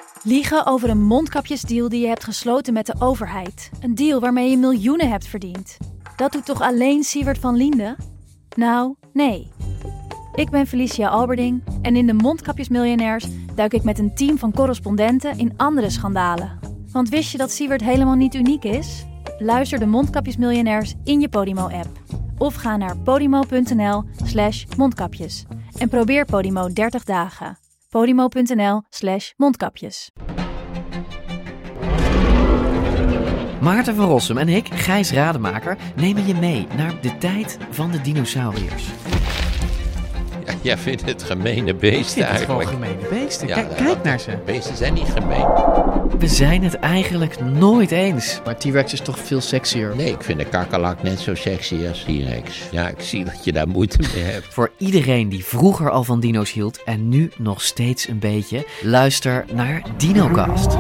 Liegen over een mondkapjesdeal die je hebt gesloten met de overheid. Een deal waarmee je miljoenen hebt verdiend. Dat doet toch alleen Siewert van Liende? Nou, nee. Ik ben Felicia Alberding en in de Mondkapjesmiljonairs duik ik met een team van correspondenten in andere schandalen. Want wist je dat Siewert helemaal niet uniek is? Luister de Mondkapjesmiljonairs in je Podimo-app. Of ga naar podimo.nl/mondkapjes. En probeer Podimo 30 dagen. podimo.nl/mondkapjes. Maarten van Rossum en ik, Gijs Rademaker, nemen je mee naar de tijd van de dinosauriërs. Ja, jij vindt het gemene beesten eigenlijk. Het gewoon gemene beesten. Ja, Kijk naar ze. Beesten zijn niet gemeen. We zijn het eigenlijk nooit eens. Maar T-Rex is toch veel sexier? Nee, ik vind de kakkerlak net zo sexy als T-Rex. Ja, ik zie dat je daar moeite mee hebt. Voor iedereen die vroeger al van dino's hield en nu nog steeds een beetje, luister naar DinoCast.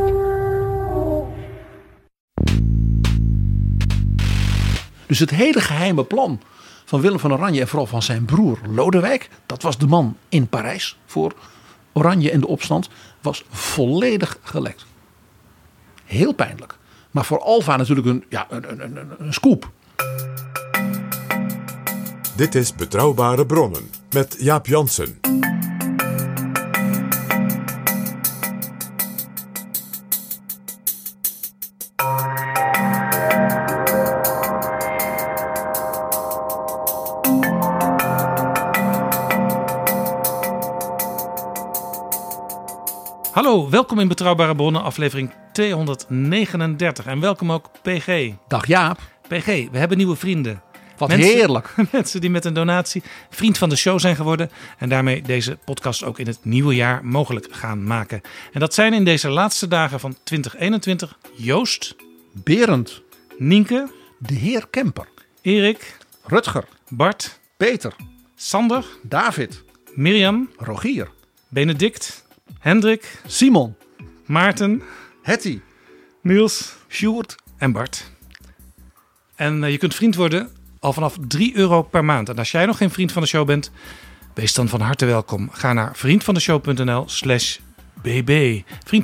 Dus het hele geheime plan van Willem van Oranje en vooral van zijn broer Lodewijk, dat was de man in Parijs voor Oranje en de opstand, was volledig gelekt. Heel pijnlijk. Maar voor Alva natuurlijk een scoop. Dit is Betrouwbare Bronnen met Jaap Jansen. Hallo, welkom in Betrouwbare Bronnen, aflevering 239. En welkom ook PG. Dag Jaap. PG, we hebben nieuwe vrienden. Wat heerlijk. Mensen die met een donatie vriend van de show zijn geworden. En daarmee deze podcast ook in het nieuwe jaar mogelijk gaan maken. En dat zijn in deze laatste dagen van 2021 Joost, Berend, Nienke, de heer Kemper, Erik, Rutger, Bart, Peter, Sander, David, Mirjam, Rogier, Benedict, Hendrik, Simon, Maarten, Hetty, Niels Sjoerd en Bart. En je kunt vriend worden al vanaf €3 per maand. En als jij nog geen vriend van de show bent, wees dan van harte welkom. Ga naar vriendvandeshow.nl/bb.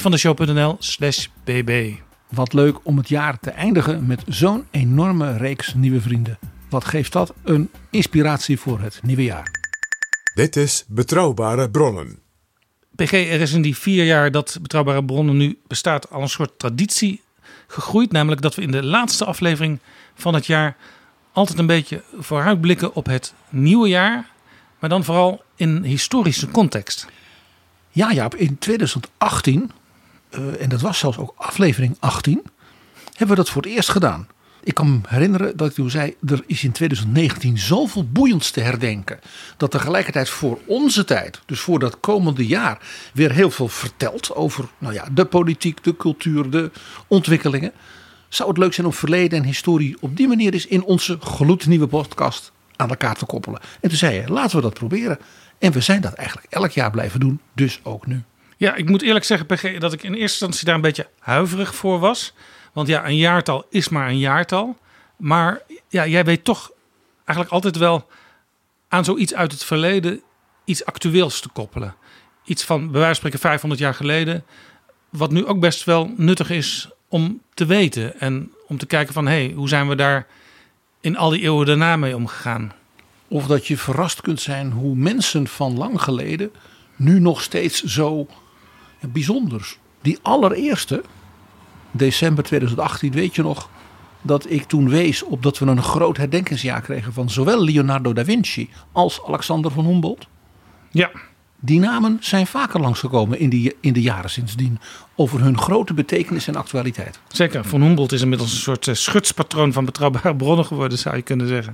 vriendvandeshow.nl/bb. Wat leuk om het jaar te eindigen met zo'n enorme reeks nieuwe vrienden. Wat geeft dat een inspiratie voor het nieuwe jaar. Dit is Betrouwbare Bronnen. PG, er is in die 4 jaar dat Betrouwbare Bronnen nu bestaat al een soort traditie gegroeid. Namelijk dat we in de laatste aflevering van het jaar altijd een beetje vooruitblikken op het nieuwe jaar. Maar dan vooral in historische context. Ja Jaap, in 2018, en dat was zelfs ook aflevering 18, hebben we dat voor het eerst gedaan. Ik kan me herinneren dat ik toen zei, er is in 2019 zoveel boeiends te herdenken. Dat tegelijkertijd voor onze tijd, dus voor dat komende jaar, weer heel veel vertelt over de politiek, de cultuur, de ontwikkelingen. Zou het leuk zijn om verleden en historie op die manier eens in onze gloednieuwe podcast aan elkaar te koppelen. En toen zei je, laten we dat proberen. En we zijn dat eigenlijk elk jaar blijven doen, dus ook nu. Ja, ik moet eerlijk zeggen, PG, dat ik in eerste instantie daar een beetje huiverig voor was. Want ja, een jaartal is maar een jaartal. Maar ja, jij weet toch eigenlijk altijd wel aan zoiets uit het verleden iets actueels te koppelen. Iets van, bij wijze van spreken, 500 jaar geleden. Wat nu ook best wel nuttig is om te weten. En om te kijken van, hoe zijn we daar in al die eeuwen daarna mee omgegaan? Of dat je verrast kunt zijn hoe mensen van lang geleden nu nog steeds zo bijzonders. Die allereerste, december 2018, weet je nog, dat ik toen wees op dat we een groot herdenkingsjaar kregen van zowel Leonardo da Vinci als Alexander van Humboldt. Ja. Die namen zijn vaker langsgekomen in de jaren sindsdien over hun grote betekenis en actualiteit. Zeker, Van Humboldt is inmiddels een soort schutspatroon van Betrouwbare Bronnen geworden, zou je kunnen zeggen.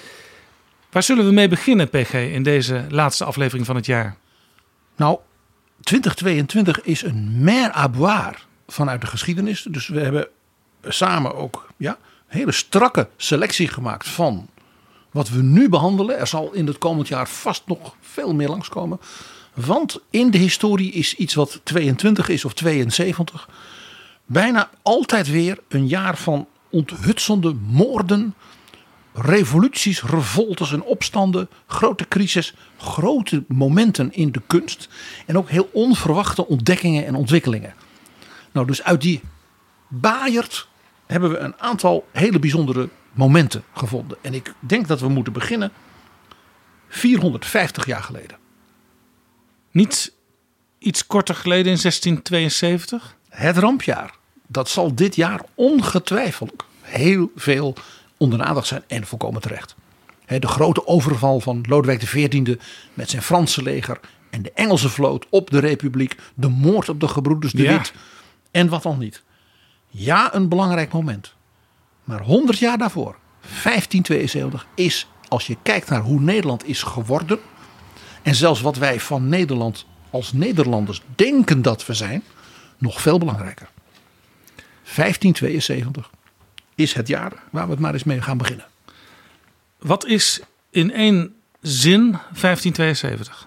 Waar zullen we mee beginnen, PG, in deze laatste aflevering van het jaar? Nou, 2022 is een mer à boire vanuit de geschiedenis. Dus we hebben samen ook een hele strakke selectie gemaakt van wat we nu behandelen. Er zal in het komend jaar vast nog veel meer langskomen. Want in de historie is iets wat 22 is of 72 bijna altijd weer een jaar van onthutsende moorden, revoluties, revoltes en opstanden, grote crisis, grote momenten in de kunst en ook heel onverwachte ontdekkingen en ontwikkelingen. Nou, dus uit die baaierd hebben we een aantal hele bijzondere momenten gevonden. En ik denk dat we moeten beginnen 450 jaar geleden. Niet iets korter geleden in 1672? Het rampjaar. Dat zal dit jaar ongetwijfeld heel veel onder de aandacht zijn en volkomen terecht. De grote overval van Lodewijk XIV met zijn Franse leger en de Engelse vloot op de Republiek. De moord op de gebroeders de Witt en wat dan niet. Ja, een belangrijk moment. Maar 100 jaar daarvoor, 1572, is, als je kijkt naar hoe Nederland is geworden en zelfs wat wij van Nederland als Nederlanders denken dat we zijn, nog veel belangrijker. 1572 is het jaar waar we het maar eens mee gaan beginnen. Wat is in één zin 1572?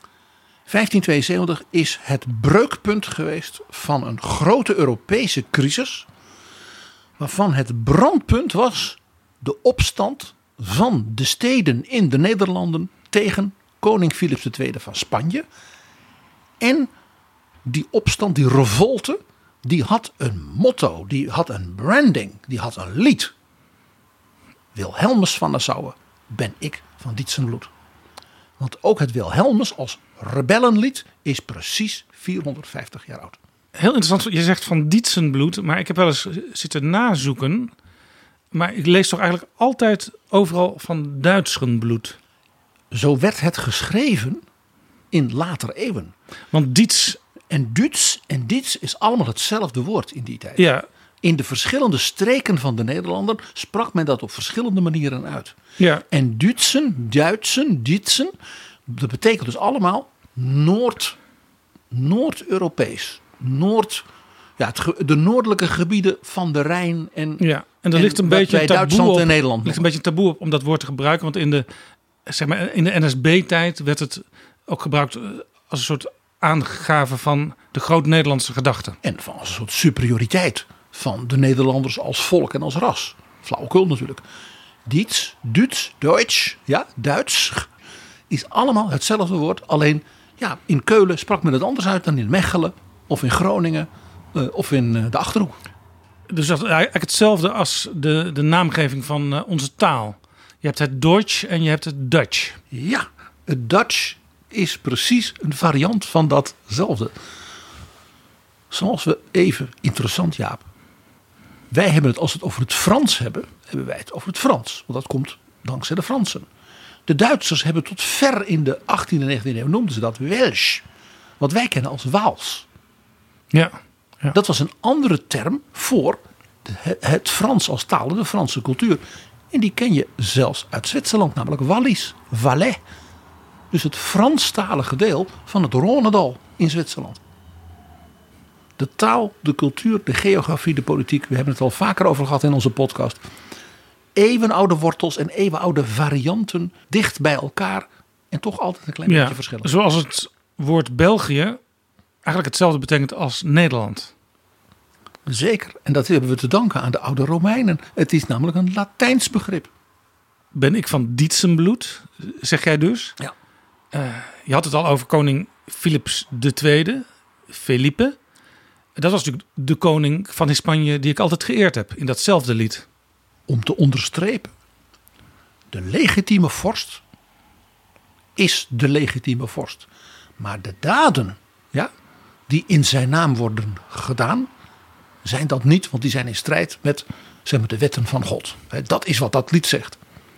1572 is het breukpunt geweest van een grote Europese crisis, waarvan het brandpunt was de opstand van de steden in de Nederlanden tegen koning Philips II van Spanje. En die opstand, die revolte, die had een motto, die had een branding, die had een lied. Wilhelmus van Nassau, ben ik van Dietzenbloed. Want ook het Wilhelmus als rebellenlied is precies 450 jaar oud. Heel interessant, je zegt van Dietzenbloed, maar ik heb wel eens zitten nazoeken. Maar ik lees toch eigenlijk altijd overal van Duitsenbloed. Zo werd het geschreven in later eeuwen. Want Dietz en Duits is allemaal hetzelfde woord in die tijd. Ja. In de verschillende streken van de Nederlanden sprak men dat op verschillende manieren uit. Ja. En Duitsen, dat betekent dus allemaal Noord-Europees. De noordelijke gebieden van de Rijn. En er ligt een beetje bij Duitsland en Nederland. Er ligt een beetje een taboe op om dat woord te gebruiken. Want in de NSB-tijd werd het ook gebruikt als een soort aangave van de groot-Nederlandse gedachte. En van als een soort superioriteit van de Nederlanders als volk en als ras. Flauwekul natuurlijk. Diets, Duits, Duits is allemaal hetzelfde woord. Alleen in Keulen sprak men het anders uit dan in Mechelen of in Groningen of in de Achterhoek. Dus dat is eigenlijk hetzelfde als de naamgeving van onze taal. Je hebt het Deutsch en je hebt het Dutch. Ja, het Dutch is precies een variant van datzelfde. Zoals we even, interessant Jaap. Wij hebben het, als we het over het Frans hebben wij het over het Frans. Want dat komt dankzij de Fransen. De Duitsers hebben tot ver in de 18e en 19e eeuw noemden ze dat Welsch. Wat wij kennen als Waals. Ja. Dat was een andere term voor het Frans als taal, de Franse cultuur. En die ken je zelfs uit Zwitserland, namelijk Wallis, Valais. Dus het Franstalige deel van het Rhônedal in Zwitserland. De taal, de cultuur, de geografie, de politiek. We hebben het al vaker over gehad in onze podcast. Eeuwenoude wortels en eeuwenoude varianten dicht bij elkaar. En toch altijd een klein beetje verschillend. Zoals het woord België eigenlijk hetzelfde betekent als Nederland. Zeker. En dat hebben we te danken aan de oude Romeinen. Het is namelijk een Latijns begrip. Ben ik van Dietzenbloed, zeg jij dus? Ja. Je had het al over koning Philips II, Felipe. Dat was natuurlijk de koning van Spanje die ik altijd geëerd heb in datzelfde lied. Om te onderstrepen, de legitieme vorst is de legitieme vorst. Maar de daden die in zijn naam worden gedaan, zijn dat niet, want die zijn in strijd met de wetten van God. Dat is wat dat lied zegt.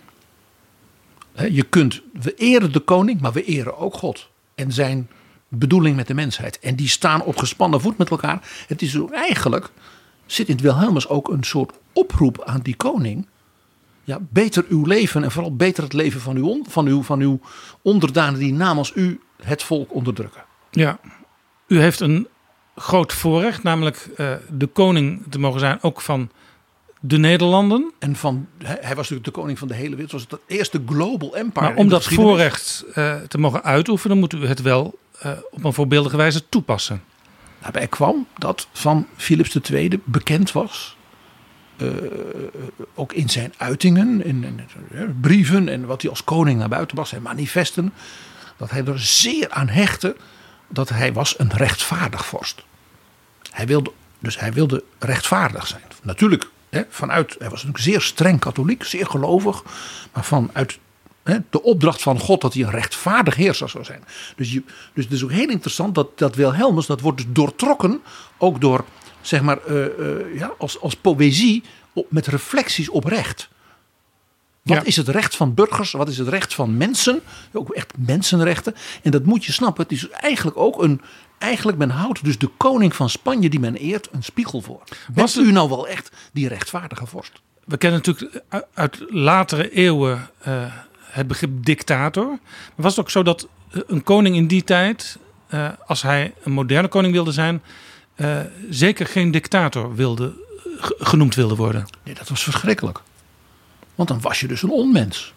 We eren de koning, maar we eren ook God. En zijn bedoeling met de mensheid. En die staan op gespannen voet met elkaar. Het is eigenlijk, zit in het Wilhelmus ook een soort oproep aan die koning. Ja, beter uw leven en vooral beter het leven van uw onderdanen die namens u het volk onderdrukken. Ja, u heeft een groot voorrecht, namelijk de koning te mogen zijn ook van de Nederlanden. En hij was natuurlijk de koning van de hele wereld. Het was het eerste global empire. Maar om dat voorrecht te mogen uitoefenen, moet u het wel op een voorbeeldige wijze toepassen. Daarbij kwam dat van Philips II bekend was ook in zijn uitingen, in brieven en wat hij als koning naar buiten bracht, zijn manifesten, dat hij er zeer aan hechtte dat hij was een rechtvaardig vorst. Hij wilde rechtvaardig zijn. Natuurlijk, hij was natuurlijk zeer streng katholiek, zeer gelovig, maar vanuit de opdracht van God dat hij een rechtvaardig heerser zou zijn. Dus het is ook heel interessant dat Wilhelmus, dat wordt dus doortrokken, ook door, zeg maar, als poëzie, met reflecties op recht. Wat is het recht van burgers? Wat is het recht van mensen? Ook echt mensenrechten. En dat moet je snappen. Het is eigenlijk ook men houdt dus de koning van Spanje die men eert een spiegel voor. Was u nou wel echt die rechtvaardige vorst? We kennen natuurlijk uit latere eeuwen het begrip dictator. Maar was het ook zo dat een koning in die tijd, als hij een moderne koning wilde zijn, zeker geen dictator genoemd wilde worden? Nee, dat was verschrikkelijk. Want dan was je dus een onmens.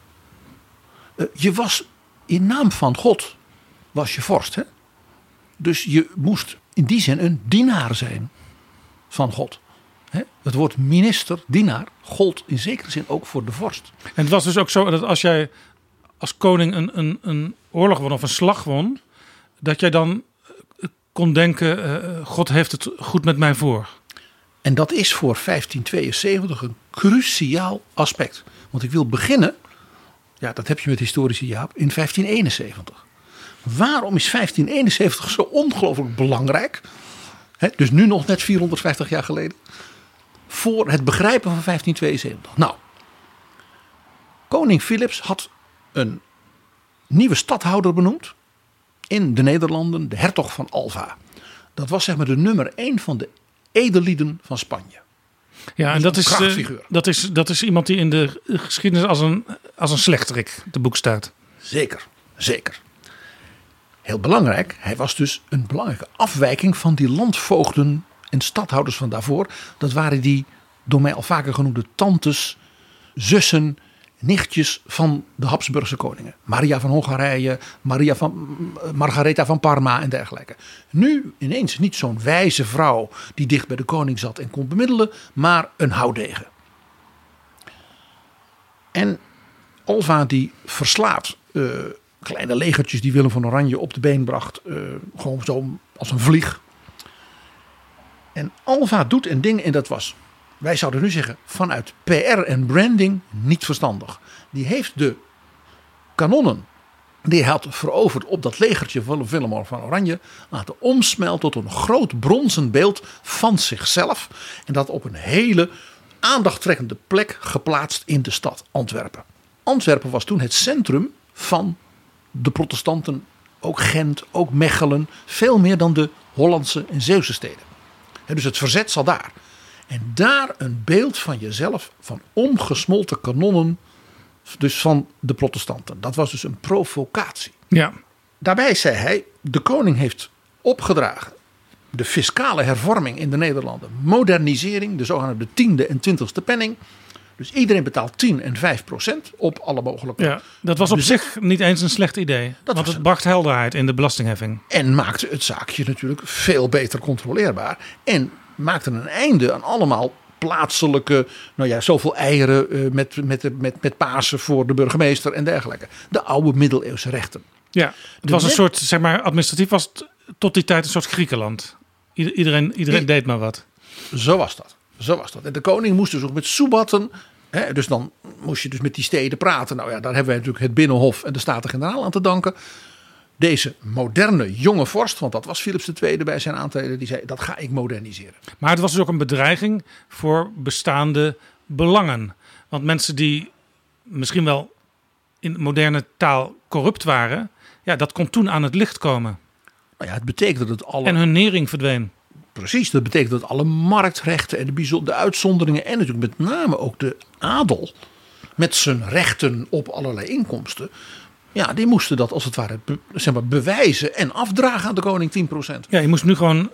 Je was in naam van God, was je vorst. Hè? Dus je moest in die zin een dienaar zijn van God. Hè? Het woord minister, dienaar, gold in zekere zin ook voor de vorst. En het was dus ook zo dat als jij als koning een oorlog won of een slag won, dat jij dan kon denken, God heeft het goed met mij voor. En dat is voor 1572 een cruciaal aspect. Want ik wil beginnen, dat heb je met historici Jaap, in 1571. Waarom is 1571 zo ongelooflijk belangrijk? Dus nu nog net 450 jaar geleden. Voor het begrijpen van 1572. Nou, koning Philips had een nieuwe stadhouder benoemd in de Nederlanden, de hertog van Alva. Dat was zeg maar de nummer 1 van de edellieden van Spanje. Ja, en dat is iemand die in de geschiedenis als een slechterik te boek staat. Zeker. Heel belangrijk, hij was dus een belangrijke afwijking van die landvoogden en stadhouders van daarvoor. Dat waren die door mij al vaker genoemde tantes, zussen, nichtjes van de Habsburgse koningen. Maria van Hongarije, Margaretha van Parma en dergelijke. Nu ineens niet zo'n wijze vrouw die dicht bij de koning zat en kon bemiddelen, maar een houtdegen. En Alva die verslaat kleine legertjes die Willem van Oranje op de been bracht. Gewoon zo als een vlieg. En Alva doet een ding en dat was, wij zouden nu zeggen, vanuit PR en branding niet verstandig. Die heeft de kanonnen die hij had veroverd op dat legertje van Willem van Oranje laten omsmelten tot een groot bronzen beeld van zichzelf. En dat op een hele aandachttrekkende plek geplaatst in de stad Antwerpen. Antwerpen was toen het centrum van de protestanten, ook Gent, ook Mechelen, veel meer dan de Hollandse en Zeeuwse steden. Dus het verzet zat daar. En daar een beeld van jezelf, van omgesmolten kanonnen, dus van de protestanten. Dat was dus een provocatie. Ja. Daarbij zei hij, de koning heeft opgedragen de fiscale hervorming in de Nederlanden, modernisering, de zogenaamde 10e en 20e penning. Dus iedereen betaalt 10 en 5% op alle mogelijke. Ja, dat was op zich niet eens een slecht idee. Want het bracht helderheid in de belastingheffing. En maakte het zaakje natuurlijk veel beter controleerbaar. En maakte een einde aan allemaal plaatselijke, zoveel eieren met Pasen voor de burgemeester en dergelijke. De oude middeleeuwse rechten. Ja, het was een soort, zeg maar, administratief was het tot die tijd een soort Griekenland. Iedereen deed maar wat. Zo was dat. En de koning moest dus ook met soebatten. Dus dan moest je dus met die steden praten. Nou ja, daar hebben wij natuurlijk het Binnenhof en de Staten-Generaal aan te danken. Deze moderne jonge vorst, want dat was Philips II bij zijn aantreden, die zei, dat ga ik moderniseren. Maar het was dus ook een bedreiging voor bestaande belangen. Want mensen die misschien wel in moderne taal corrupt waren, ja, dat kon toen aan het licht komen. Nou ja, het betekende dat alle... En hun nering verdween. Precies, dat betekent dat alle marktrechten en de uitzonderingen en natuurlijk met name ook de adel met zijn rechten op allerlei inkomsten, ja, die moesten dat als het ware bewijzen en afdragen aan de koning 10%. Ja, je moest nu gewoon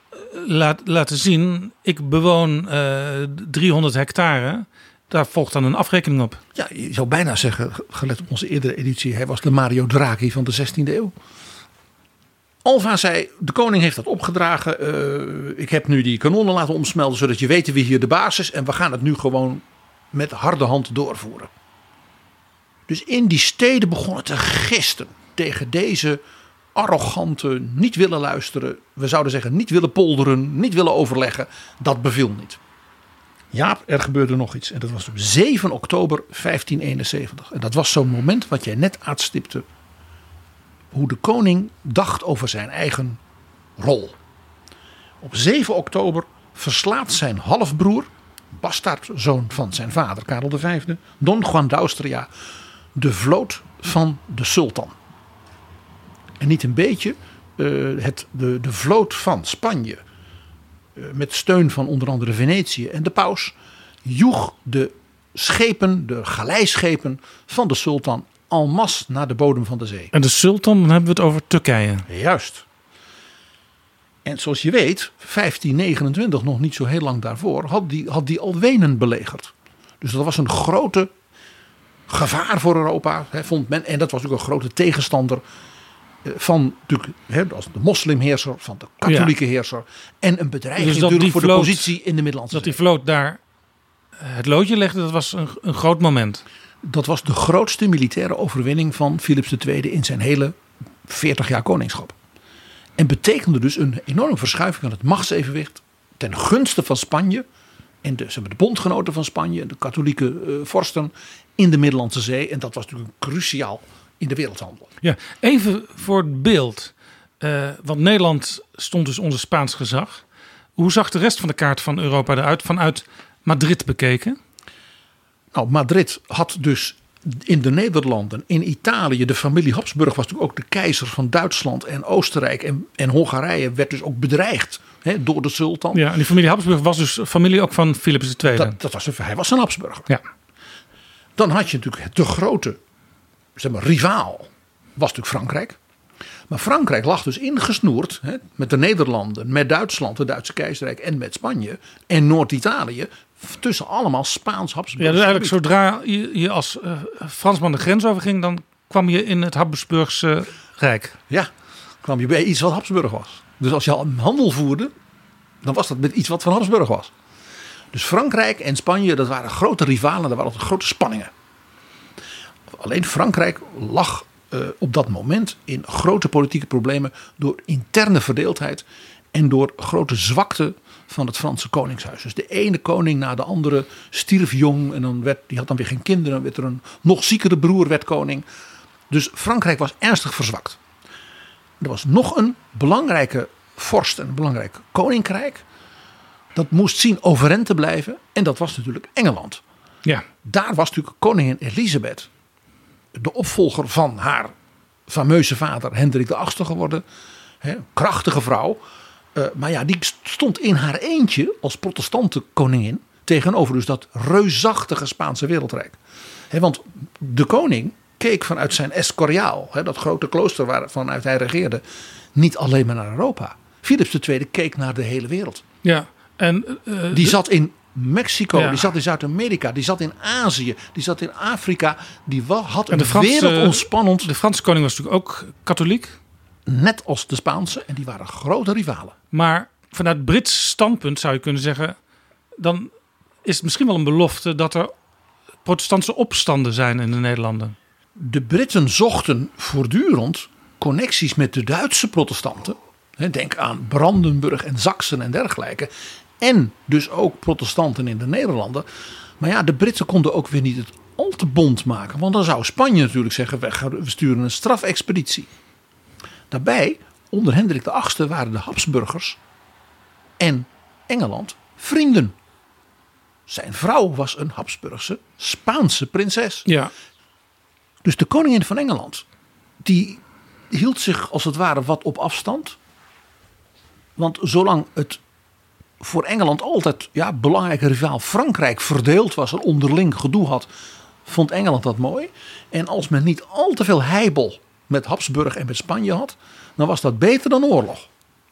laten zien, ik bewoon 300 hectare, daar volgt dan een afrekening op. Ja, je zou bijna zeggen, gelet op onze eerdere editie, hij was de Mario Draghi van de 16e eeuw. Alva zei, de koning heeft dat opgedragen. Ik heb nu die kanonnen laten omsmelten, zodat je weet wie hier de baas is. En we gaan het nu gewoon met harde hand doorvoeren. Dus in die steden begonnen te gisten tegen deze arrogante, niet willen luisteren. We zouden zeggen niet willen polderen, niet willen overleggen. Dat beviel niet. Jaap, er gebeurde nog iets. En dat was op 7 oktober 1571. En dat was zo'n moment wat jij net aanstipte. Hoe de koning dacht over zijn eigen rol. Op 7 oktober verslaat zijn halfbroer, bastaardzoon van zijn vader Karel V, Don Juan d'Austria, de vloot van de sultan. En niet een beetje, de vloot van Spanje, met steun van onder andere Venetië en de paus, joeg de schepen, de galeischepen van de sultan en masse naar de bodem van de zee. En de sultan, dan hebben we het over Turkije. Juist. En zoals je weet, 1529, nog niet zo heel lang daarvoor, had die al Wenen belegerd. Dus dat was een grote gevaar voor Europa, vond men. En dat was ook een grote tegenstander van als de moslimheerser, van de katholieke heerser. En een bedreiging dus natuurlijk voor de positie in de Middellandse Zee. Dat Zee. die vloot daar het loodje legde, dat was een groot moment. Dat was de grootste militaire overwinning van Philips II in zijn hele 40 jaar koningschap. En betekende dus een enorme verschuiving van het machtsevenwicht ten gunste van Spanje en de bondgenoten van Spanje, de katholieke vorsten in de Middellandse Zee. En dat was natuurlijk cruciaal in de wereldhandel. Ja, even voor het beeld. Want Nederland stond dus onder Spaans gezag. Hoe zag de rest van de kaart van Europa eruit vanuit Madrid bekeken? Nou, Madrid had dus in de Nederlanden, in Italië, de familie Habsburg was natuurlijk ook de keizer van Duitsland en Oostenrijk en Hongarije werd dus ook bedreigd door de sultan. Ja, en die familie Habsburg was dus familie ook van Philips II. Hij was een Habsburger. Ja. Dan had je natuurlijk de grote rivaal, was natuurlijk Frankrijk. Maar Frankrijk lag dus ingesnoerd met de Nederlanden, met Duitsland, het Duitse keizerrijk en met Spanje en Noord-Italië. Tussen allemaal Spaans-Habsburg. Ja, dus eigenlijk zodra je als Fransman de grens overging, dan kwam je in het Habsburgse Rijk. Ja, kwam je bij iets wat Habsburg was. Dus als je handel voerde, dan was dat met iets wat van Habsburg was. Dus Frankrijk en Spanje, dat waren grote rivalen, daar waren altijd grote spanningen. Alleen Frankrijk lag op dat moment in grote politieke problemen door interne verdeeldheid en door grote zwakte van het Franse koningshuis. Dus de ene koning na de andere stierf jong en die had dan weer geen kinderen. Dan werd er een nog ziekere broer werd koning. Dus Frankrijk was ernstig verzwakt. Er was nog een belangrijke vorst en een belangrijk koninkrijk. Dat moest zien overeind te blijven. En dat was natuurlijk Engeland. Ja. Daar was natuurlijk koningin Elisabeth, de opvolger van haar fameuze vader Hendrik VIII geworden. Krachtige vrouw. Maar ja, die stond in haar eentje als protestante koningin tegenover dus dat reusachtige Spaanse wereldrijk. Want de koning keek vanuit zijn Escoriaal, dat grote klooster waarvanuit hij regeerde, niet alleen maar naar Europa. Philips II keek naar de hele wereld. Ja, en die zat in Mexico, die zat in Zuid-Amerika, die zat in Azië, die zat in Afrika. Die had een wereldomspannend. De Franse koning was natuurlijk ook katholiek. Net als de Spaanse. En die waren grote rivalen. Maar vanuit Brits standpunt zou je kunnen zeggen, dan is het misschien wel een belofte dat er protestantse opstanden zijn in de Nederlanden. De Britten zochten voortdurend connecties met de Duitse protestanten. Denk aan Brandenburg en Saksen en dergelijke. En dus ook protestanten in de Nederlanden. Maar ja, de Britten konden ook weer niet het al te bond maken. Want dan zou Spanje natuurlijk zeggen, we sturen een strafexpeditie. Daarbij, onder Hendrik VIII waren de Habsburgers en Engeland vrienden. Zijn vrouw was een Habsburgse Spaanse prinses. Ja. Dus de koningin van Engeland, die hield zich als het ware wat op afstand. Want zolang het voor Engeland altijd belangrijke rivaal Frankrijk verdeeld was en onderling gedoe had, vond Engeland dat mooi. En als men niet al te veel heibel met Habsburg en met Spanje had, dan was dat beter dan oorlog.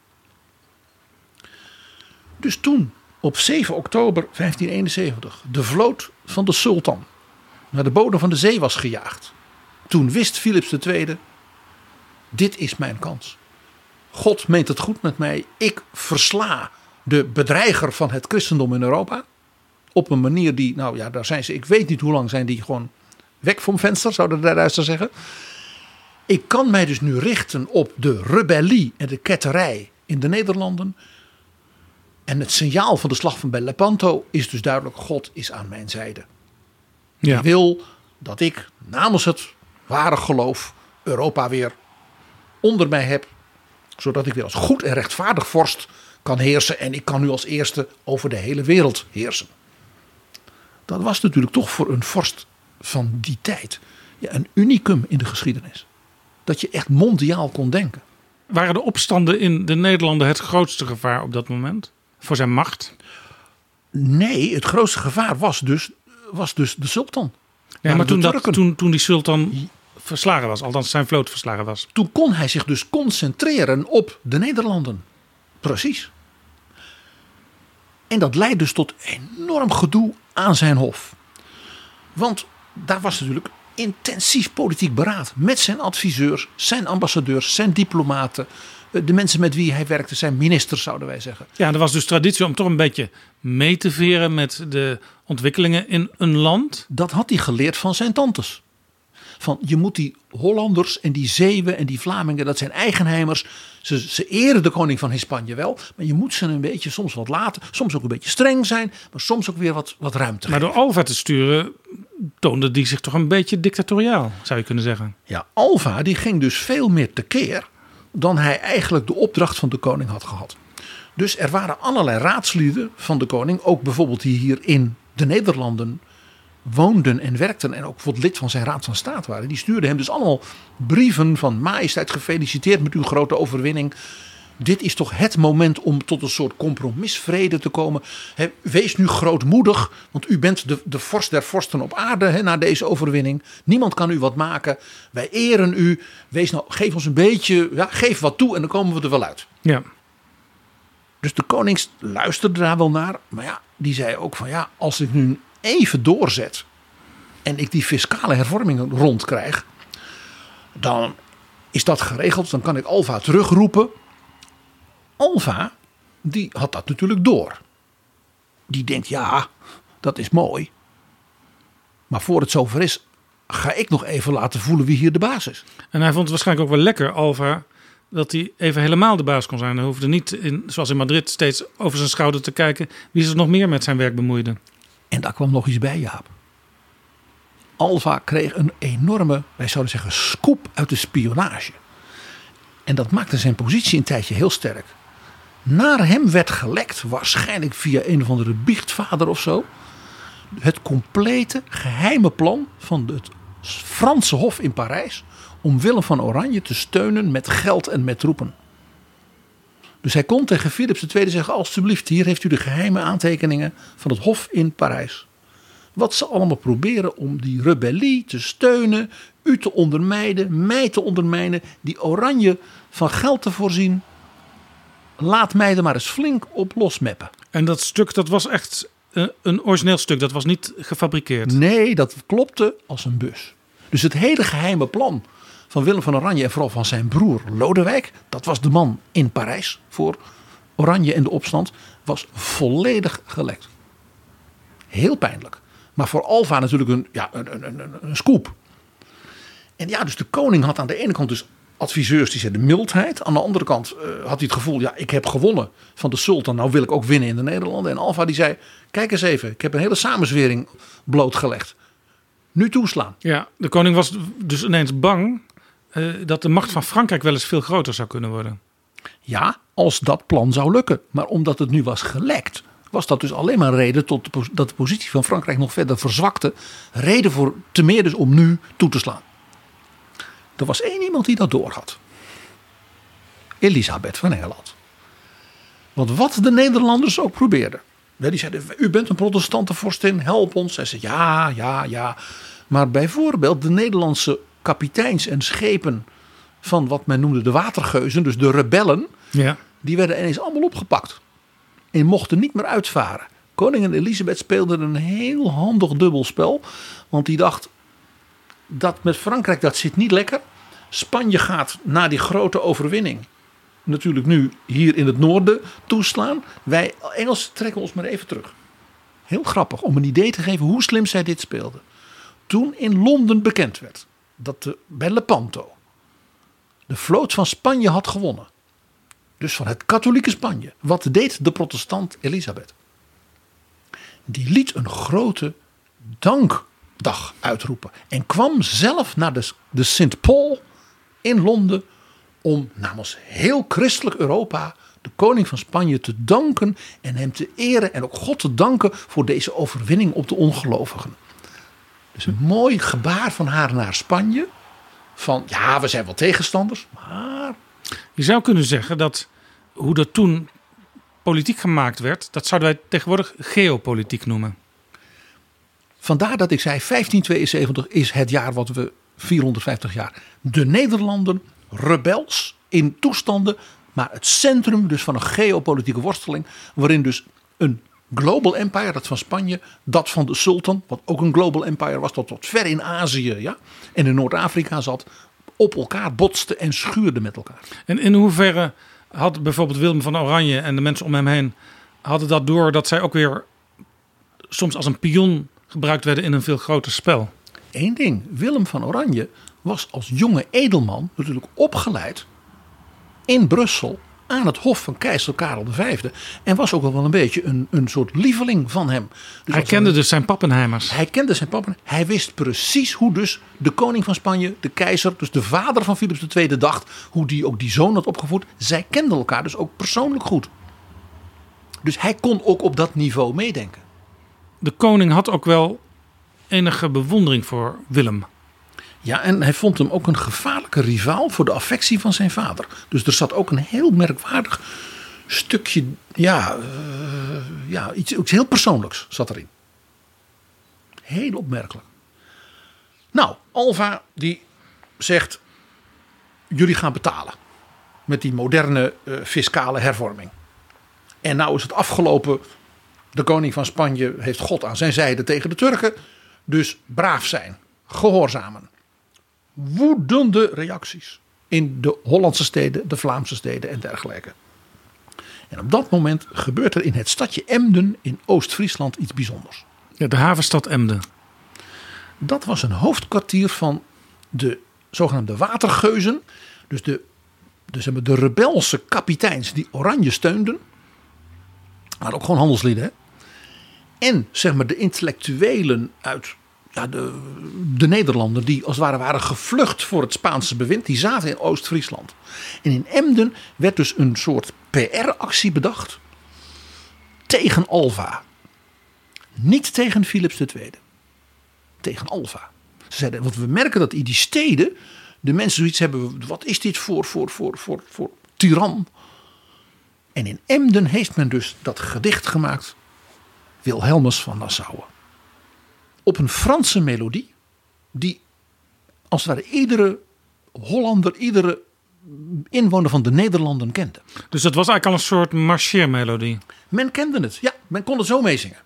Dus toen op 7 oktober 1571 de vloot van de sultan naar de bodem van de zee was gejaagd, toen wist Philips II, dit is mijn kans. God meent het goed met mij. Ik versla de bedreiger van het christendom in Europa. Op een manier die, nou ja, daar zijn ze, ik weet niet hoe lang zijn die gewoon weg vom venster, zouden de Duitsers zeggen. Ik kan mij dus nu richten op de rebellie en de ketterij in de Nederlanden. En het signaal van de slag van Lepanto is dus duidelijk, God is aan mijn zijde. Ja. Hij wil dat ik namens het ware geloof Europa weer onder mij heb. Zodat ik weer als goed en rechtvaardig vorst kan heersen. En ik kan nu als eerste over de hele wereld heersen. Dat was natuurlijk toch voor een vorst van die tijd een unicum in de geschiedenis. Dat je echt mondiaal kon denken. Waren de opstanden in de Nederlanden het grootste gevaar op dat moment? Voor zijn macht? Nee, het grootste gevaar was dus de sultan. Ja, maar toen die sultan verslagen was, althans zijn vloot verslagen was. Toen kon hij zich dus concentreren op de Nederlanden. Precies. En dat leidt dus tot enorm gedoe aan zijn hof. Want daar was natuurlijk intensief politiek beraad. Met zijn adviseurs, zijn ambassadeurs, zijn diplomaten. De mensen met wie hij werkte, zijn ministers zouden wij zeggen. Ja, er was dus traditie om toch een beetje mee te veren met de ontwikkelingen in een land. Dat had hij geleerd van zijn tantes. Van je moet die Hollanders en die Zeeuwen en die Vlamingen, dat zijn eigenheimers. Ze eren de koning van Hispanje wel. Maar je moet ze een beetje soms wat laten. Soms ook een beetje streng zijn. Maar soms ook weer wat ruimte Maar geven. door Alva te sturen toonde die zich toch een beetje dictatoriaal, zou je kunnen zeggen. Ja, Alva die ging dus veel meer tekeer dan hij eigenlijk de opdracht van de koning had gehad. Dus er waren allerlei raadslieden van de koning. Ook bijvoorbeeld die hier in de Nederlanden woonden en werkten en ook bijvoorbeeld lid van zijn raad van state waren. Die stuurden hem dus allemaal brieven van majesteit, gefeliciteerd met uw grote overwinning. Dit is toch het moment om tot een soort compromisvrede te komen. Wees nu grootmoedig, want u bent de vorst der vorsten op aarde na deze overwinning. Niemand kan u wat maken. Wij eren u. Geef ons een beetje, geef wat toe en dan komen we er wel uit. Ja. Dus de koning luisterde daar wel naar. Maar ja, die zei ook van als ik nu even doorzet en ik die fiscale hervormingen rondkrijg, dan is dat geregeld. Dan kan ik Alva terugroepen. Alva, die had dat natuurlijk door. Die denkt, dat is mooi. Maar voor het zover is, ga ik nog even laten voelen wie hier de baas is. En hij vond het waarschijnlijk ook wel lekker, Alva, dat hij even helemaal de baas kon zijn. Hij hoefde niet, zoals in Madrid, steeds over zijn schouder te kijken wie zich nog meer met zijn werk bemoeide. En daar kwam nog iets bij, Jaap. Alva kreeg een enorme, wij zouden zeggen, scoop uit de spionage. En dat maakte zijn positie een tijdje heel sterk. Naar hem werd gelekt, waarschijnlijk via een of andere biechtvader of zo, het complete geheime plan van het Franse Hof in Parijs om Willem van Oranje te steunen met geld en met troepen. Dus hij kon tegen Philips II zeggen, alstublieft, hier heeft u de geheime aantekeningen van het Hof in Parijs. Wat ze allemaal proberen om die rebellie te steunen, u te ondermijnen, mij te ondermijnen, die Oranje van geld te voorzien. Laat mij er maar eens flink op losmeppen. En dat stuk, dat was echt een origineel stuk, dat was niet gefabriceerd. Nee, dat klopte als een bus. Dus het hele geheime plan van Willem van Oranje en vooral van zijn broer Lodewijk, dat was de man in Parijs voor Oranje en de opstand, was volledig gelekt. Heel pijnlijk. Maar voor Alva natuurlijk een scoop. En dus de koning had aan de ene kant dus adviseurs die zeiden mildheid. Aan de andere kant had hij het gevoel, ik heb gewonnen van de sultan. Nou wil ik ook winnen in de Nederlanden. En Alva die zei, kijk eens even, ik heb een hele samenzwering blootgelegd. Nu toeslaan. Ja, de koning was dus ineens bang dat de macht van Frankrijk wel eens veel groter zou kunnen worden. Ja, als dat plan zou lukken. Maar omdat het nu was gelekt, was dat dus alleen maar een reden dat de positie van Frankrijk nog verder verzwakte. Reden voor te meer dus om nu toe te slaan. Er was één iemand die dat doorhad. Elisabeth van Engeland. Want wat de Nederlanders ook probeerden. Die zeiden, u bent een protestante vorstin, help ons. Zij zei, ja. Maar bijvoorbeeld de Nederlandse kapiteins en schepen van wat men noemde de watergeuzen, dus de rebellen, die werden ineens allemaal opgepakt. En mochten niet meer uitvaren. Koningin Elisabeth speelde een heel handig dubbelspel. Want die dacht, dat met Frankrijk dat zit niet lekker. Spanje gaat na die grote overwinning natuurlijk nu hier in het noorden toeslaan. Wij Engelsen trekken ons maar even terug. Heel grappig om een idee te geven hoe slim zij dit speelden. Toen in Londen bekend werd dat bij Lepanto de vloot van Spanje had gewonnen. Dus van het katholieke Spanje. Wat deed de protestant Elisabeth? Die liet een grote dankdag uitroepen. En kwam zelf naar de St. Paul in Londen om namens heel christelijk Europa de koning van Spanje te danken en hem te eren en ook God te danken voor deze overwinning op de ongelovigen. Dus een mooi gebaar van haar naar Spanje. Van ja, we zijn wel tegenstanders, maar... Je zou kunnen zeggen dat hoe dat toen politiek gemaakt werd, dat zouden wij tegenwoordig geopolitiek noemen. Vandaar dat ik zei 1572 is het jaar wat we 450 jaar. De Nederlanden rebels in toestanden, maar het centrum dus van een geopolitieke worsteling, waarin dus een global empire, dat van Spanje, dat van de sultan, wat ook een global empire was, dat tot ver in Azië, ja, en in Noord-Afrika zat, op elkaar botste en schuurde met elkaar. En in hoeverre had bijvoorbeeld Willem van Oranje en de mensen om hem heen hadden dat door dat zij ook weer soms als een pion gebruikt werden in een veel groter spel? Eén ding, Willem van Oranje was als jonge edelman natuurlijk opgeleid in Brussel aan het hof van keizer Karel V. En was ook wel een beetje een soort lieveling van hem. Dus hij kende dus zijn Pappenheimers. Hij kende zijn Pappenheimers. Hij wist precies hoe dus de koning van Spanje, de keizer, dus de vader van Philips II dacht. Hoe die ook die zoon had opgevoed. Zij kenden elkaar dus ook persoonlijk goed. Dus hij kon ook op dat niveau meedenken. De koning had ook wel enige bewondering voor Willem. Ja, en hij vond hem ook een gevaarlijke rivaal voor de affectie van zijn vader. Dus er zat ook een heel merkwaardig stukje, iets heel persoonlijks zat erin. Heel opmerkelijk. Nou, Alva die zegt, jullie gaan betalen met die moderne fiscale hervorming. En nou is het afgelopen. De koning van Spanje heeft God aan zijn zijde tegen de Turken. Dus braaf zijn, gehoorzamen. Woedende reacties in de Hollandse steden, de Vlaamse steden en dergelijke. En op dat moment gebeurt er in het stadje Emden in Oost-Friesland iets bijzonders. Ja, de havenstad Emden. Dat was een hoofdkwartier van de zogenaamde watergeuzen. Dus de rebelse kapiteins die Oranje steunden. Maar ook gewoon handelslieden. Hè? En zeg maar de intellectuelen uit de Nederlanden die als het ware waren gevlucht voor het Spaanse bewind. Die zaten in Oost-Friesland. En in Emden werd dus een soort PR-actie bedacht. Tegen Alva. Niet tegen Philips II. Tegen Alva. Ze zeiden, want we merken dat in die steden de mensen zoiets hebben. Wat is dit voor tiran? En in Emden heeft men dus dat gedicht gemaakt. Wilhelmus van Nassau. Op een Franse melodie. Die als het ware iedere Hollander, iedere inwoner van de Nederlanden kende. Dus dat was eigenlijk al een soort marcheermelodie. Men kende het. Ja, men kon het zo meezingen.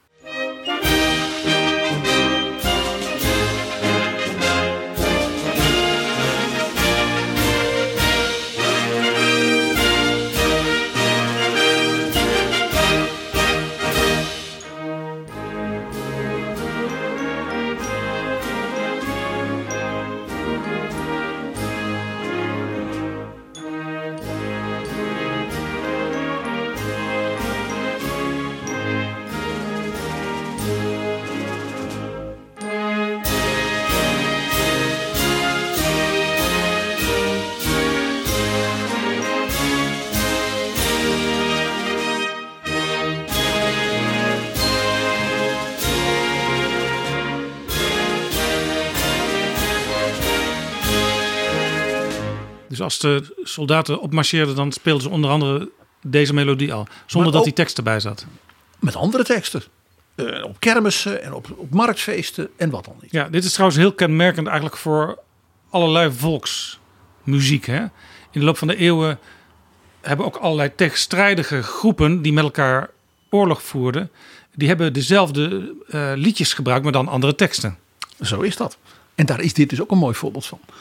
Dus als de soldaten opmarcheerden, dan speelden ze onder andere deze melodie al. Zonder dat die tekst erbij zat. Met andere teksten. Op kermissen en op marktfeesten en wat dan niet. Ja, dit is trouwens heel kenmerkend eigenlijk voor allerlei volksmuziek. Hè? In de loop van de eeuwen hebben ook allerlei tegenstrijdige groepen die met elkaar oorlog voerden. Die hebben dezelfde liedjes gebruikt, maar dan andere teksten. Zo is dat. En daar is dit dus ook een mooi voorbeeld van.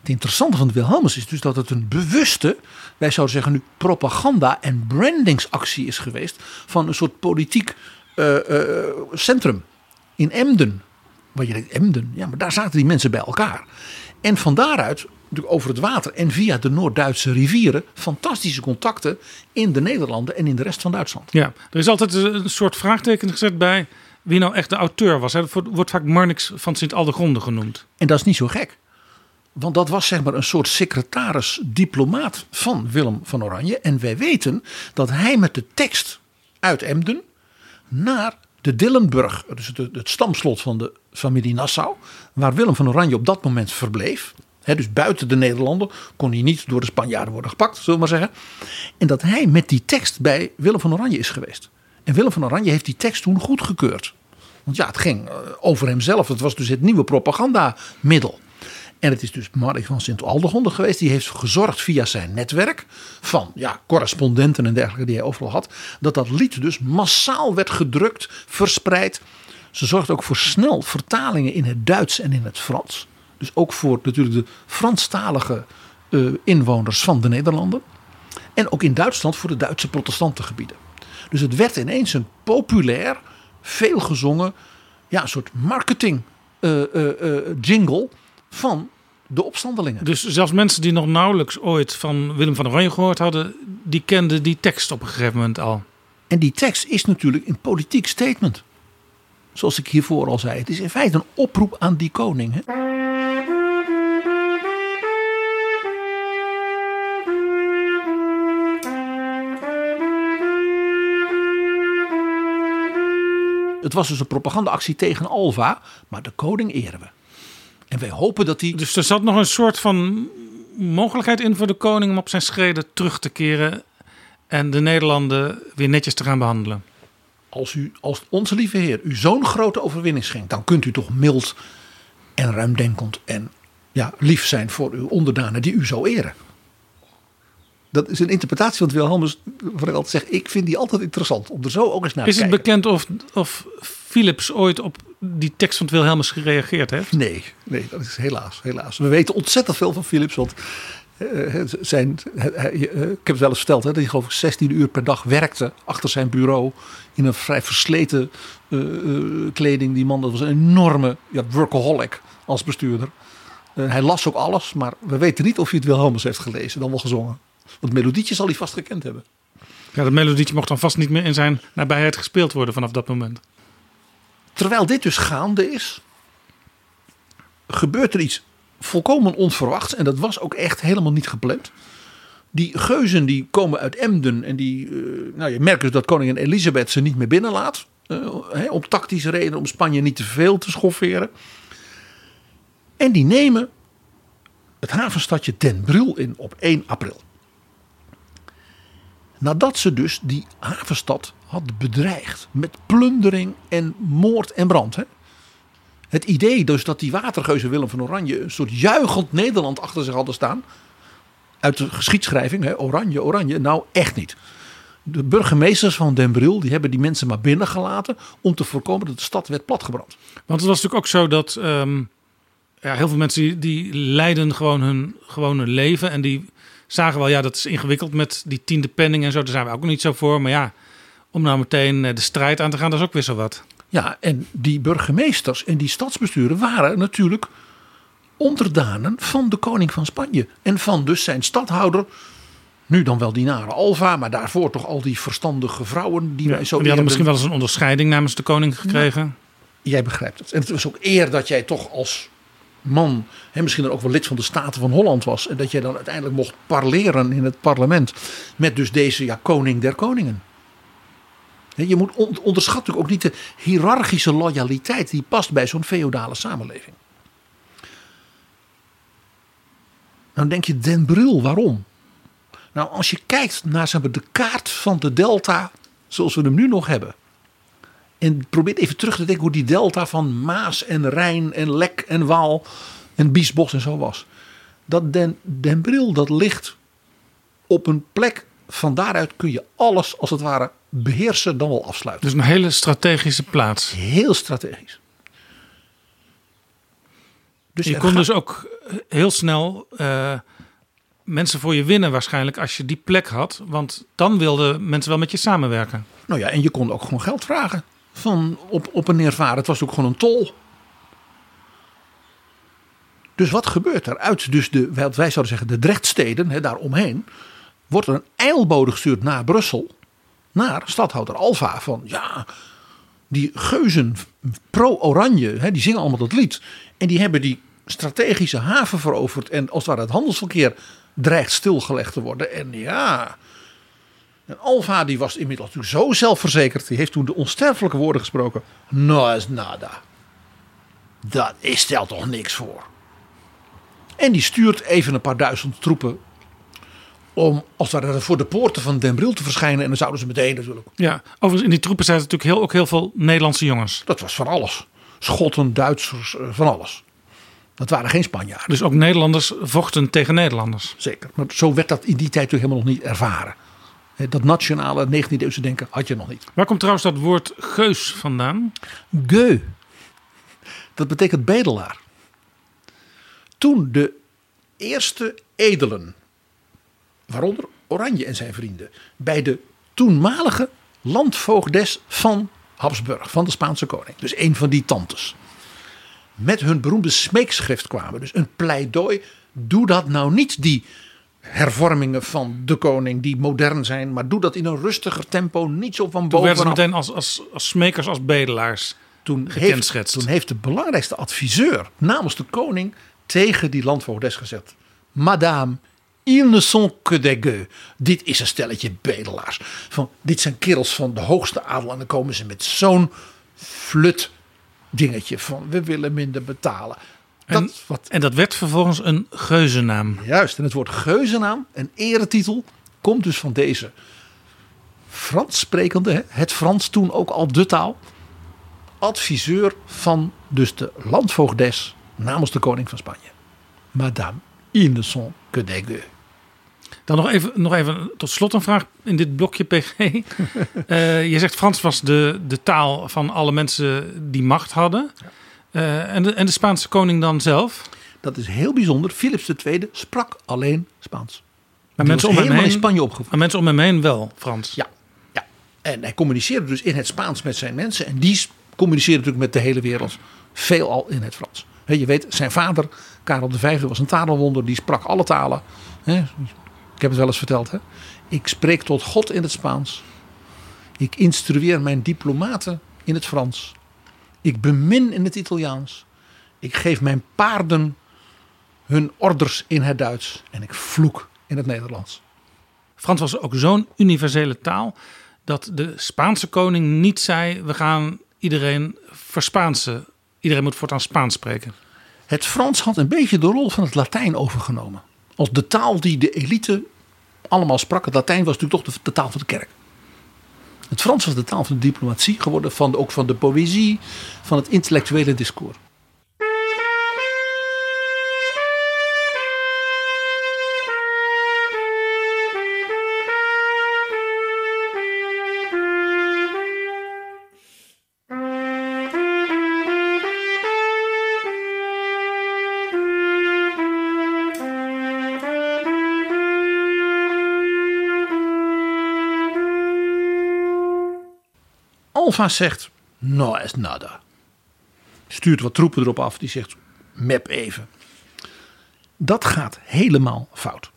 Het interessante van de Wilhelmus is dus dat het een bewuste, wij zouden zeggen nu propaganda- en brandingsactie is geweest van een soort politiek centrum in Emden. Waar je denkt, Emden, ja, maar daar zaten die mensen bij elkaar. En van daaruit, natuurlijk over het water en via de Noord-Duitse rivieren, fantastische contacten in de Nederlanden en in de rest van Duitsland. Ja, er is altijd een soort vraagteken gezet bij wie nou echt de auteur was. Er wordt vaak Marnix van Sint-Aldegonde genoemd. En dat is niet zo gek. Want dat was zeg maar een soort secretaris-diplomaat van Willem van Oranje. En wij weten dat hij met de tekst uit Emden naar de Dillenburg, dus het stamslot van de familie Nassau, waar Willem van Oranje op dat moment verbleef. Dus buiten de Nederlanden kon hij niet door de Spanjaarden worden gepakt, zullen we maar zeggen. En dat hij met die tekst bij Willem van Oranje is geweest. En Willem van Oranje heeft die tekst toen goedgekeurd. Want ja, het ging over hemzelf. Het was dus het nieuwe propagandamiddel. En het is dus Marnix van Sint-Aldegonde geweest. Die heeft gezorgd via zijn netwerk van correspondenten en dergelijke die hij overal had. Dat lied dus massaal werd gedrukt, verspreid. Ze zorgde ook voor snel vertalingen in het Duits en in het Frans. Dus ook voor natuurlijk de Franstalige inwoners van de Nederlanden. En ook in Duitsland voor de Duitse protestantengebieden. Dus het werd ineens een populair, veel gezongen, een soort marketing jingle van de opstandelingen. Dus zelfs mensen die nog nauwelijks ooit van Willem van Oranje gehoord hadden, die kenden die tekst op een gegeven moment al. En die tekst is natuurlijk een politiek statement. Zoals ik hiervoor al zei. Het is in feite een oproep aan die koning. Hè? Het was dus een propagandaactie tegen Alva, maar de koning eren we. En wij hopen dat hij... Dus er zat nog een soort van mogelijkheid in voor de koning om op zijn schreden terug te keren en de Nederlanden weer netjes te gaan behandelen. Als onze lieve Heer u zo'n grote overwinning schenkt, dan kunt u toch mild en ruimdenkend en lief zijn voor uw onderdanen die u zo eren. Dat is een interpretatie van het Wilhelmus, wat ik altijd zeg, ik vind die altijd interessant om er zo ook eens naar te kijken. Is het bekend of Philips ooit op die tekst van het Wilhelmus gereageerd heeft? Nee, dat is helaas. We weten ontzettend veel van Philips, want ik heb het wel eens verteld, dat hij geloof ik 16 uur per dag werkte achter zijn bureau in een vrij versleten kleding. Die man, dat was een enorme workaholic als bestuurder. Hij las ook alles, maar we weten niet of hij het Wilhelmus heeft gelezen, dan wel gezongen. Want het melodietje zal hij vast gekend hebben. Ja, dat melodietje mocht dan vast niet meer in zijn nabijheid gespeeld worden vanaf dat moment. Terwijl dit dus gaande is, gebeurt er iets volkomen onverwachts. En dat was ook echt helemaal niet gepland. Die geuzen die komen uit Emden. En je merkt dus dat koningin Elisabeth ze niet meer binnenlaat. Om tactische redenen, om Spanje niet te veel te schofferen. En die nemen het havenstadje Den Bril in op 1 april. Nadat ze dus die havenstad had bedreigd met plundering en moord en brand. Hè? Het idee dus dat die watergeuzen Willem van Oranje een soort juichend Nederland achter zich hadden staan. Uit de geschiedschrijving, hè? Oranje, nou echt niet. De burgemeesters van Den Bril die hebben die mensen maar binnengelaten om te voorkomen dat de stad werd platgebrand. Want het was natuurlijk ook zo dat heel veel mensen die leiden gewoon hun gewone leven en die zagen wel, dat is ingewikkeld met die 10e penning en zo. Daar zijn we ook niet zo voor. Maar om nou meteen de strijd aan te gaan, dat is ook weer zo wat. Ja, en die burgemeesters en die stadsbesturen waren natuurlijk onderdanen van de koning van Spanje. En van dus zijn stadhouder, nu dan wel dienaren Alva, maar daarvoor toch al die verstandige vrouwen die wij zo... Die hadden misschien wel eens een onderscheiding namens de koning gekregen. Nou, jij begrijpt het. En het was ook eer dat jij toch als man, misschien dan ook wel lid van de Staten van Holland was. En dat jij dan uiteindelijk mocht parleren in het parlement met dus deze koning der koningen. Je moet onderschat natuurlijk ook niet de hiërarchische loyaliteit die past bij zo'n feodale samenleving. Dan denk je Den Bril, waarom? Nou, als je kijkt naar de kaart van de delta zoals we hem nu nog hebben. En probeer even terug te denken hoe die delta van Maas en Rijn en Lek en Waal en Biesbos en zo was. Dat Den Bril, dat ligt op een plek, van daaruit kun je alles als het ware beheersen dan wel afsluiten. Dus een hele strategische plaats. Heel strategisch. Dus je kon dus ook heel snel mensen voor je winnen waarschijnlijk als je die plek had. Want dan wilden mensen wel met je samenwerken. Nou ja, en je kon ook gewoon geld vragen van op en neer varen. Het was ook gewoon een tol. Dus wat gebeurt er? Uit dus wat wij zouden zeggen de Drechtsteden, daaromheen, wordt er een eilbode gestuurd naar Brussel. Naar stadhouder Alva van ja, die geuzen pro-Oranje, die zingen allemaal dat lied. En die hebben die strategische haven veroverd. En als het ware het handelsverkeer dreigt stilgelegd te worden. En ja, en Alva die was inmiddels natuurlijk zo zelfverzekerd. Die heeft toen de onsterfelijke woorden gesproken. No es nada. Dat stelt toch niks voor. En die stuurt even een paar duizend troepen om als het ware voor de poorten van Den Briel te verschijnen. En dan zouden ze meteen natuurlijk. Ja, overigens in die troepen zaten natuurlijk ook heel veel Nederlandse jongens. Dat was van alles. Schotten, Duitsers, van alles. Dat waren geen Spanjaarden. Dus ook Nederlanders vochten tegen Nederlanders. Zeker. Maar zo werd dat in die tijd natuurlijk helemaal nog niet ervaren. Dat nationale 19e eeuwse denken had je nog niet. Waar komt trouwens dat woord geus vandaan? Geu. Dat betekent bedelaar. Toen de eerste edelen, waaronder Oranje en zijn vrienden, bij de toenmalige landvoogdes van Habsburg, van de Spaanse koning. Dus een van die tantes. Met hun beroemde smeekschrift kwamen. Dus een pleidooi. Doe dat nou niet, die hervormingen van de koning die modern zijn. Maar doe dat in een rustiger tempo. Niet zo van bovenaf. Toen werden ze meteen als smekers, als bedelaars gekenschetst. Toen heeft de belangrijkste adviseur namens de koning tegen die landvoogdes gezegd. Madame, ils ne sont que des gueux. Dit is een stelletje bedelaars. Dit zijn kerels van de hoogste adel. En dan komen ze met zo'n flut dingetje van we willen minder betalen. En dat werd vervolgens een geuzennaam. Juist, en het woord geuzennaam, een eretitel, komt dus van deze Frans sprekende, het Frans toen ook al de taal, adviseur van dus de landvoogdes namens de koning van Spanje. Madame, ils ne sont que des gueux. Dan nog even tot slot een vraag in dit blokje PG. Je zegt Frans was de taal van alle mensen die macht hadden. Ja. En de Spaanse koning dan zelf? Dat is heel bijzonder. Philips II sprak alleen Spaans. Maar mensen om hem heen, in Spanje opgevoed. Maar mensen om hem heen wel Frans? Ja. En hij communiceerde dus in het Spaans met zijn mensen. En die communiceerde natuurlijk met de hele wereld veelal in het Frans. Je weet, zijn vader, Karel V, was een talenwonder. Die sprak alle talen. Ik heb het wel eens verteld. Ik spreek tot God in het Spaans. Ik instrueer mijn diplomaten in het Frans. Ik bemin in het Italiaans. Ik geef mijn paarden hun orders in het Duits. En ik vloek in het Nederlands. Frans was ook zo'n universele taal dat de Spaanse koning niet zei we gaan iedereen verspaansen. Iedereen moet voortaan Spaans spreken. Het Frans had een beetje de rol van het Latijn overgenomen. Als de taal die de elite allemaal sprak. Het Latijn was natuurlijk toch de taal van de kerk. Het Frans was de taal van de diplomatie geworden. Ook van de poëzie. Van het intellectuele discours. Alva zegt, no es nada. Stuurt wat troepen erop af. Die zegt, mep even. Dat gaat helemaal fout.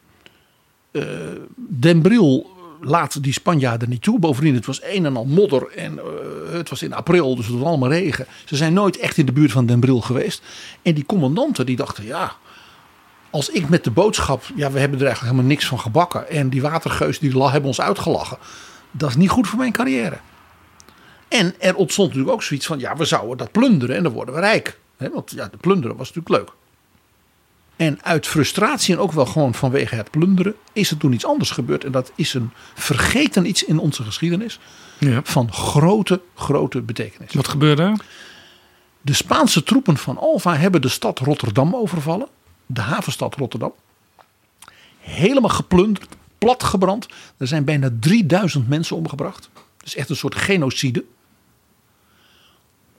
Den Briel laat die Spanjaarden niet toe. Bovendien, het was een en al modder. En het was in april, dus het was allemaal regen. Ze zijn nooit echt in de buurt van Den Briel geweest. En die commandanten die dachten, ja, als ik met de boodschap, ja, we hebben er eigenlijk helemaal niks van gebakken. En die watergeus die hebben ons uitgelachen. Dat is niet goed voor mijn carrière. En er ontstond natuurlijk ook zoiets van, ja, we zouden dat plunderen en dan worden we rijk. Want ja, de plunderen was natuurlijk leuk. En uit frustratie en ook wel gewoon vanwege het plunderen is er toen iets anders gebeurd. En dat is een vergeten iets in onze geschiedenis van grote betekenis. Wat gebeurde er? De Spaanse troepen van Alva hebben de stad Rotterdam overvallen. De havenstad Rotterdam. Helemaal geplunderd, platgebrand. Er zijn bijna 3000 mensen omgebracht. Dus echt een soort genocide.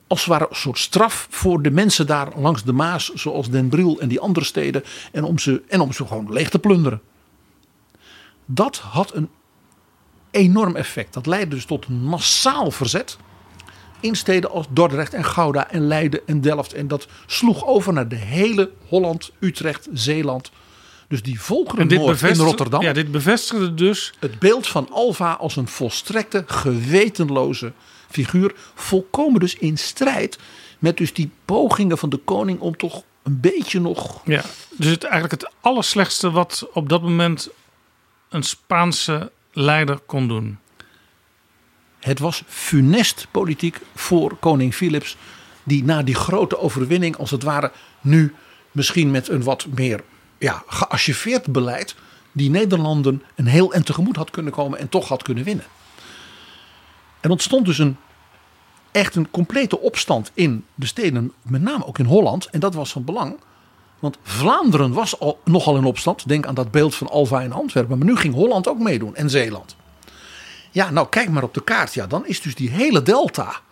als het ware een soort straf voor de mensen daar langs de Maas, zoals Den Briel en die andere steden, en om ze gewoon leeg te plunderen. Dat had een enorm effect. Dat leidde dus tot een massaal verzet in steden als Dordrecht en Gouda en Leiden en Delft. En dat sloeg over naar de hele Holland, Utrecht, Zeeland. Dus die volkerenmoord in Rotterdam. Ja, dit bevestigde dus het beeld van Alva als een volstrekte, gewetenloze figuur. Volkomen dus in strijd met dus die pogingen van de koning om toch een beetje nog... Ja, dus eigenlijk het allerslechtste wat op dat moment een Spaanse leider kon doen. Het was funest politiek voor koning Philips, die na die grote overwinning als het ware nu misschien met een wat meer geacheveerd beleid die Nederlanden een heel eind tegemoet had kunnen komen en toch had kunnen winnen. Er ontstond dus echt een complete opstand in de steden, met name ook in Holland. En dat was van belang, want Vlaanderen was nogal in opstand. Denk aan dat beeld van Alva in Antwerpen. Maar nu ging Holland ook meedoen en Zeeland. Ja, nou kijk maar op de kaart. Ja, dan is dus die hele delta,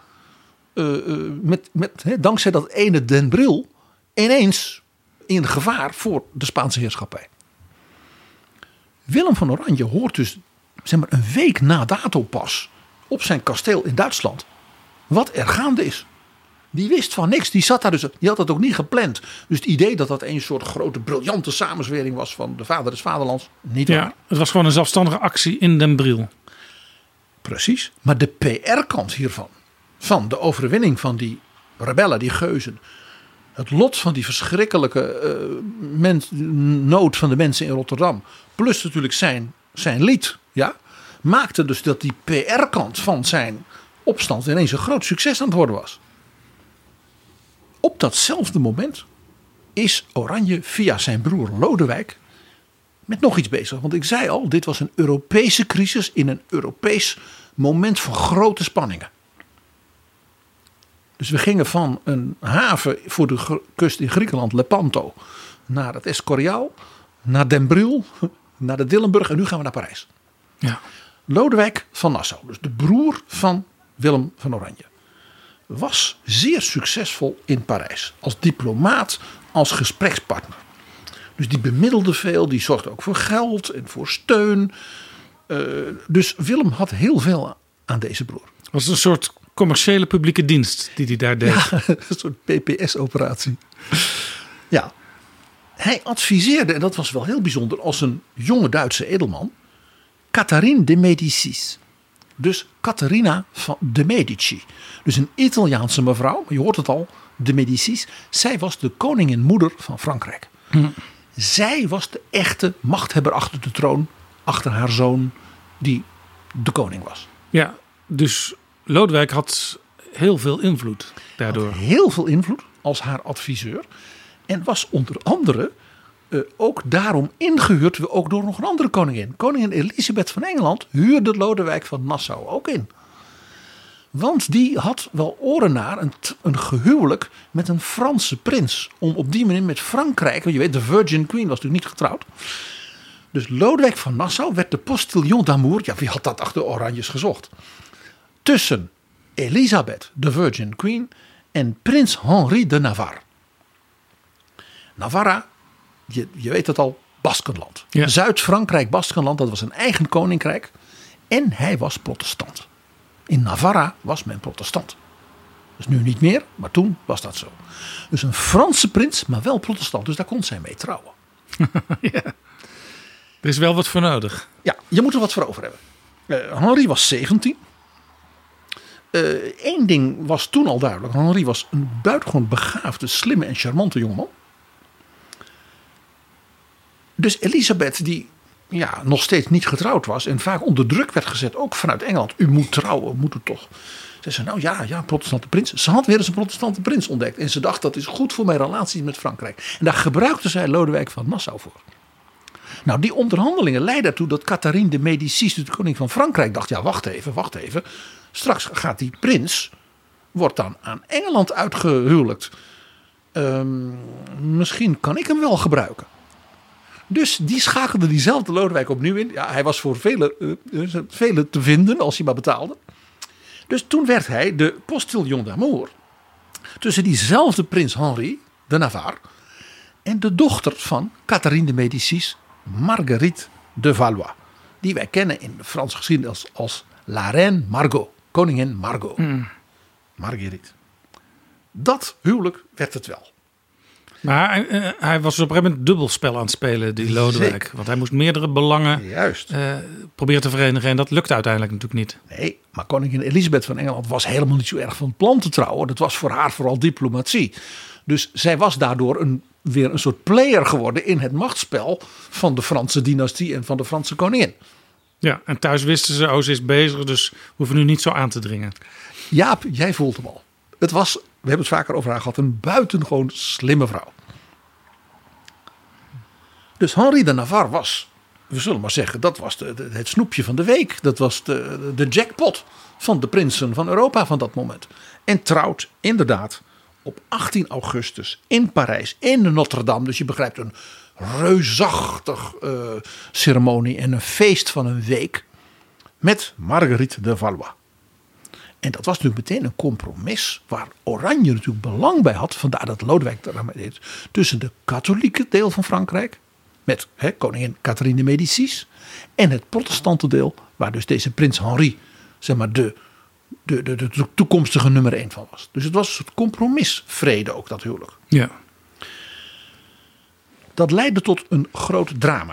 dankzij dat ene Den Briel, ineens in gevaar voor de Spaanse heerschappij. Willem van Oranje hoort dus zeg maar een week na dato pas op zijn kasteel in Duitsland wat er gaande is. Die wist van niks. Die zat daar dus. Die had dat ook niet gepland. Dus het idee dat dat een soort grote briljante samenzwering was van de vader des vaderlands, niet waar. Ja, het was gewoon een zelfstandige actie in Den Briel. Precies. Maar de PR-kant hiervan, van de overwinning van die rebellen, die geuzen, het lot van die verschrikkelijke nood van de mensen in Rotterdam, plus natuurlijk zijn lied, ja, maakte dus dat die PR-kant van zijn opstand ineens een groot succes aan het worden was. Op datzelfde moment is Oranje via zijn broer Lodewijk met nog iets bezig. Want ik zei al, dit was een Europese crisis in een Europees moment van grote spanningen. Dus we gingen van een haven voor de kust in Griekenland, Lepanto, naar het Escoriaal, naar Den Briel, naar de Dillenburg en nu gaan we naar Parijs. Ja. Lodewijk van Nassau, dus de broer van Willem van Oranje, was zeer succesvol in Parijs. Als diplomaat, als gesprekspartner. Dus die bemiddelde veel, die zorgde ook voor geld en voor steun. Dus Willem had heel veel aan deze broer. Was het een soort commerciële publieke dienst die hij daar deed? Ja, een soort PPS-operatie. Ja, hij adviseerde, en dat was wel heel bijzonder, als een jonge Duitse edelman, Catherine de Medicis. Dus Catharina van de Medici. Dus een Italiaanse mevrouw, je hoort het al, de Medicis. Zij was de koningin-moeder van Frankrijk. Zij was de echte machthebber achter de troon, achter haar zoon, die de koning was. Ja, dus Lodewijk had heel veel invloed daardoor. Had heel veel invloed als haar adviseur. En was onder andere ook daarom ingehuurd, ook door nog een andere koningin. Koningin Elisabeth van Engeland huurde Lodewijk van Nassau ook in. Want die had wel oren naar een gehuwelijk met een Franse prins. Om op die manier met Frankrijk, want je weet, de Virgin Queen was natuurlijk niet getrouwd. Dus Lodewijk van Nassau werd de postillon d'amour. Ja, wie had dat achter Oranjes gezocht? Tussen Elisabeth, de Virgin Queen, en prins Henri de Navarre. Navarra, je weet het al, Baskenland. Ja. Zuid-Frankrijk, Baskenland, dat was een eigen koninkrijk. En hij was protestant. In Navarra was men protestant. Dus nu niet meer, maar toen was dat zo. Dus een Franse prins, maar wel protestant. Dus daar kon zij mee trouwen. Ja. Er is wel wat voor nodig. Ja, je moet er wat voor over hebben. Henri was 17. Eén ding was toen al duidelijk. Henri was een buitengewoon begaafde, slimme en charmante jongeman. Dus Elisabeth, die nog steeds niet getrouwd was en vaak onder druk werd gezet, ook vanuit Engeland. U moet trouwen, moet u toch. Ze zei, nou ja, protestante prins. Ze had weer eens een protestante prins ontdekt. En ze dacht, dat is goed voor mijn relaties met Frankrijk. En daar gebruikte zij Lodewijk van Nassau voor. Nou, die onderhandelingen leidden ertoe dat Catherine de Medicis, de koning van Frankrijk, dacht, ja, wacht even. Straks gaat die prins, wordt dan aan Engeland uitgehuwelijkt. Misschien kan ik hem wel gebruiken. Dus die schakelde diezelfde Lodewijk opnieuw in. Ja, hij was voor velen te vinden als hij maar betaalde. Dus toen werd hij de postillon d'amour tussen diezelfde prins Henri de Navarre en de dochter van Catherine de Médicis, Marguerite de Valois. Die wij kennen in de Franse geschiedenis als La Reine Margot, koningin Margot. Marguerite. Dat huwelijk werd het wel. Maar hij was op een gegeven moment dubbelspel aan het spelen, die Lodewijk. Zeker. Want hij moest meerdere belangen Juist. proberen te verenigen. En dat lukte uiteindelijk natuurlijk niet. Nee, maar koningin Elisabeth van Engeland was helemaal niet zo erg van plan te trouwen. Dat was voor haar vooral diplomatie. Dus zij was daardoor weer een soort player geworden in het machtsspel van de Franse dynastie en van de Franse koningin. Ja, en thuis wisten ze, ze is bezig, dus we hoeven nu niet zo aan te dringen. Jaap, jij voelt hem al. Het was, we hebben het vaker over haar gehad, een buitengewoon slimme vrouw. Dus Henri de Navarre was, we zullen maar zeggen, dat was het snoepje van de week. Dat was de jackpot van de prinsen van Europa van dat moment. En trouwt inderdaad op 18 augustus in Parijs, in de Notre-Dame. Dus je begrijpt, een reusachtig ceremonie en een feest van een week met Marguerite de Valois. En dat was natuurlijk meteen een compromis waar Oranje natuurlijk belang bij had. Vandaar dat Lodewijk daarmee deed. Tussen de katholieke deel van Frankrijk, met koningin Catherine de Médicis, en het protestante deel, waar dus deze prins Henri, zeg maar, de toekomstige nummer 1 van was. Dus het was een soort compromisvrede ook, dat huwelijk. Ja. Dat leidde tot een groot drama.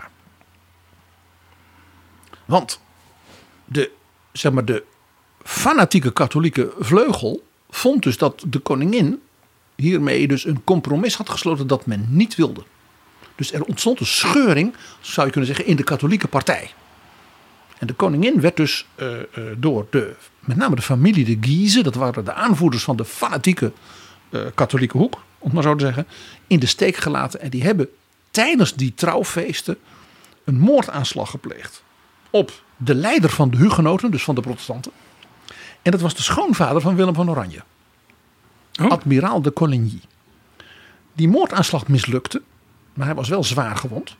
Want de fanatieke katholieke vleugel vond dus dat de koningin hiermee dus een compromis had gesloten dat men niet wilde. Dus er ontstond een scheuring, zou je kunnen zeggen, in de katholieke partij. En de koningin werd dus door met name de familie de Guise, dat waren de aanvoerders van de fanatieke katholieke hoek, om maar zo te zeggen, in de steek gelaten. En die hebben tijdens die trouwfeesten een moordaanslag gepleegd op de leider van de hugenoten, dus van de protestanten. En dat was de schoonvader van Willem van Oranje. Oh. Admiraal de Coligny. Die moordaanslag mislukte, maar hij was wel zwaar gewond.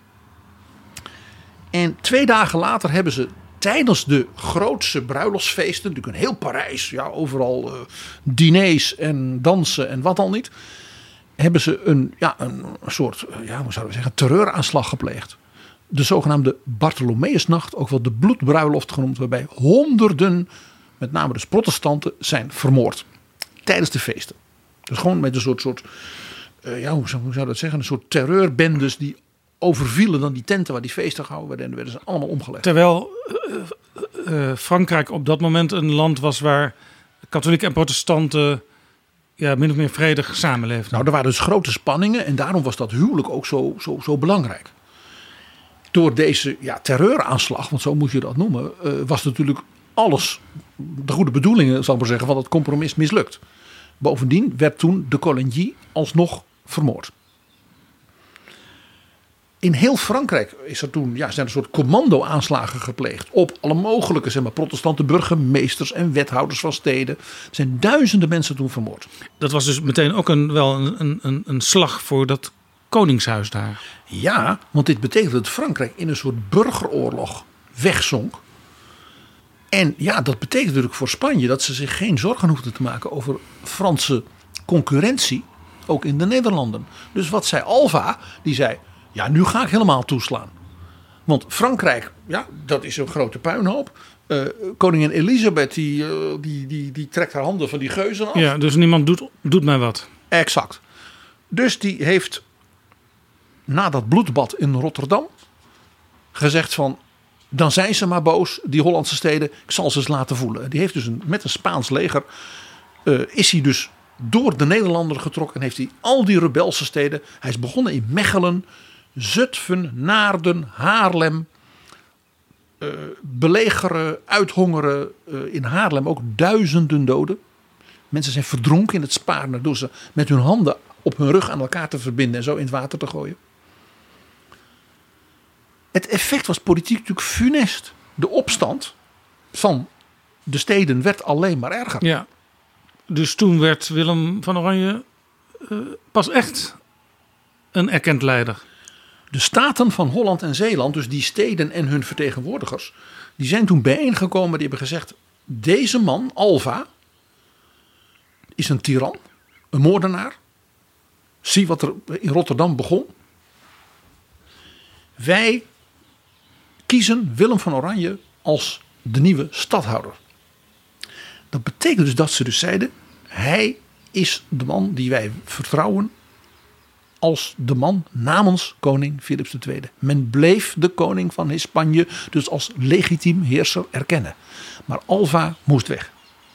En 2 dagen later hebben ze tijdens de grootste bruiloftsfeesten, natuurlijk in heel Parijs, ja, overal diners en dansen en wat al niet, hebben ze een soort, hoe zouden we zeggen, terreuraanslag gepleegd. De zogenaamde Bartholomeusnacht, ook wel de bloedbruiloft genoemd, waarbij honderden, met name dus protestanten, zijn vermoord tijdens de feesten. Dus gewoon met een soort hoe zou dat zeggen, een soort terreurbendes die overvielen dan die tenten waar die feesten gehouden werden en werden ze allemaal omgelegd. Terwijl Frankrijk op dat moment een land was waar katholieken en protestanten min of meer vredig samenleefden. Nou, er waren dus grote spanningen en daarom was dat huwelijk ook zo belangrijk. Door deze terreuraanslag, want zo moet je dat noemen, was natuurlijk alles, de goede bedoelingen zal ik maar zeggen, van het compromis mislukt. Bovendien werd toen de Coligny alsnog vermoord. In heel Frankrijk is er toen, zijn er een soort commando-aanslagen gepleegd op alle mogelijke, protestante burgemeesters en wethouders van steden. Er zijn duizenden mensen toen vermoord. Dat was dus meteen ook een slag voor dat koningshuis daar. Ja, want dit betekende dat Frankrijk in een soort burgeroorlog wegzonk. En ja, dat betekent natuurlijk voor Spanje dat ze zich geen zorgen hoefden te maken over Franse concurrentie, ook in de Nederlanden. Dus wat zei Alva? Die zei, ja, nu ga ik helemaal toeslaan. Want Frankrijk, dat is een grote puinhoop. Koningin Elisabeth, die trekt haar handen van die geuzen af. Ja, dus niemand doet mij wat. Exact. Dus die heeft na dat bloedbad in Rotterdam gezegd van, dan zijn ze maar boos, die Hollandse steden. Ik zal ze eens laten voelen. Die heeft dus met een Spaans leger is hij dus door de Nederlanden getrokken. En heeft hij al die rebelse steden. Hij is begonnen in Mechelen, Zutphen, Naarden, Haarlem. Belegeren, uithongeren. In Haarlem ook duizenden doden. Mensen zijn verdronken in het Spaarne door ze met hun handen op hun rug aan elkaar te verbinden en zo in het water te gooien. Het effect was politiek natuurlijk funest. De opstand van de steden werd alleen maar erger. Ja, dus toen werd Willem van Oranje pas echt een erkend leider. De staten van Holland en Zeeland, dus die steden en hun vertegenwoordigers, die zijn toen bijeengekomen. Die hebben gezegd, deze man, Alva, is een tiran. een moordenaar. Zie wat er in Rotterdam begon. Wij kiezen Willem van Oranje als de nieuwe stadhouder. Dat betekent dus dat ze dus zeiden, hij is de man die wij vertrouwen als de man namens koning Philips II. Men bleef de koning van Spanje dus als legitiem heerser erkennen. Maar Alva moest weg.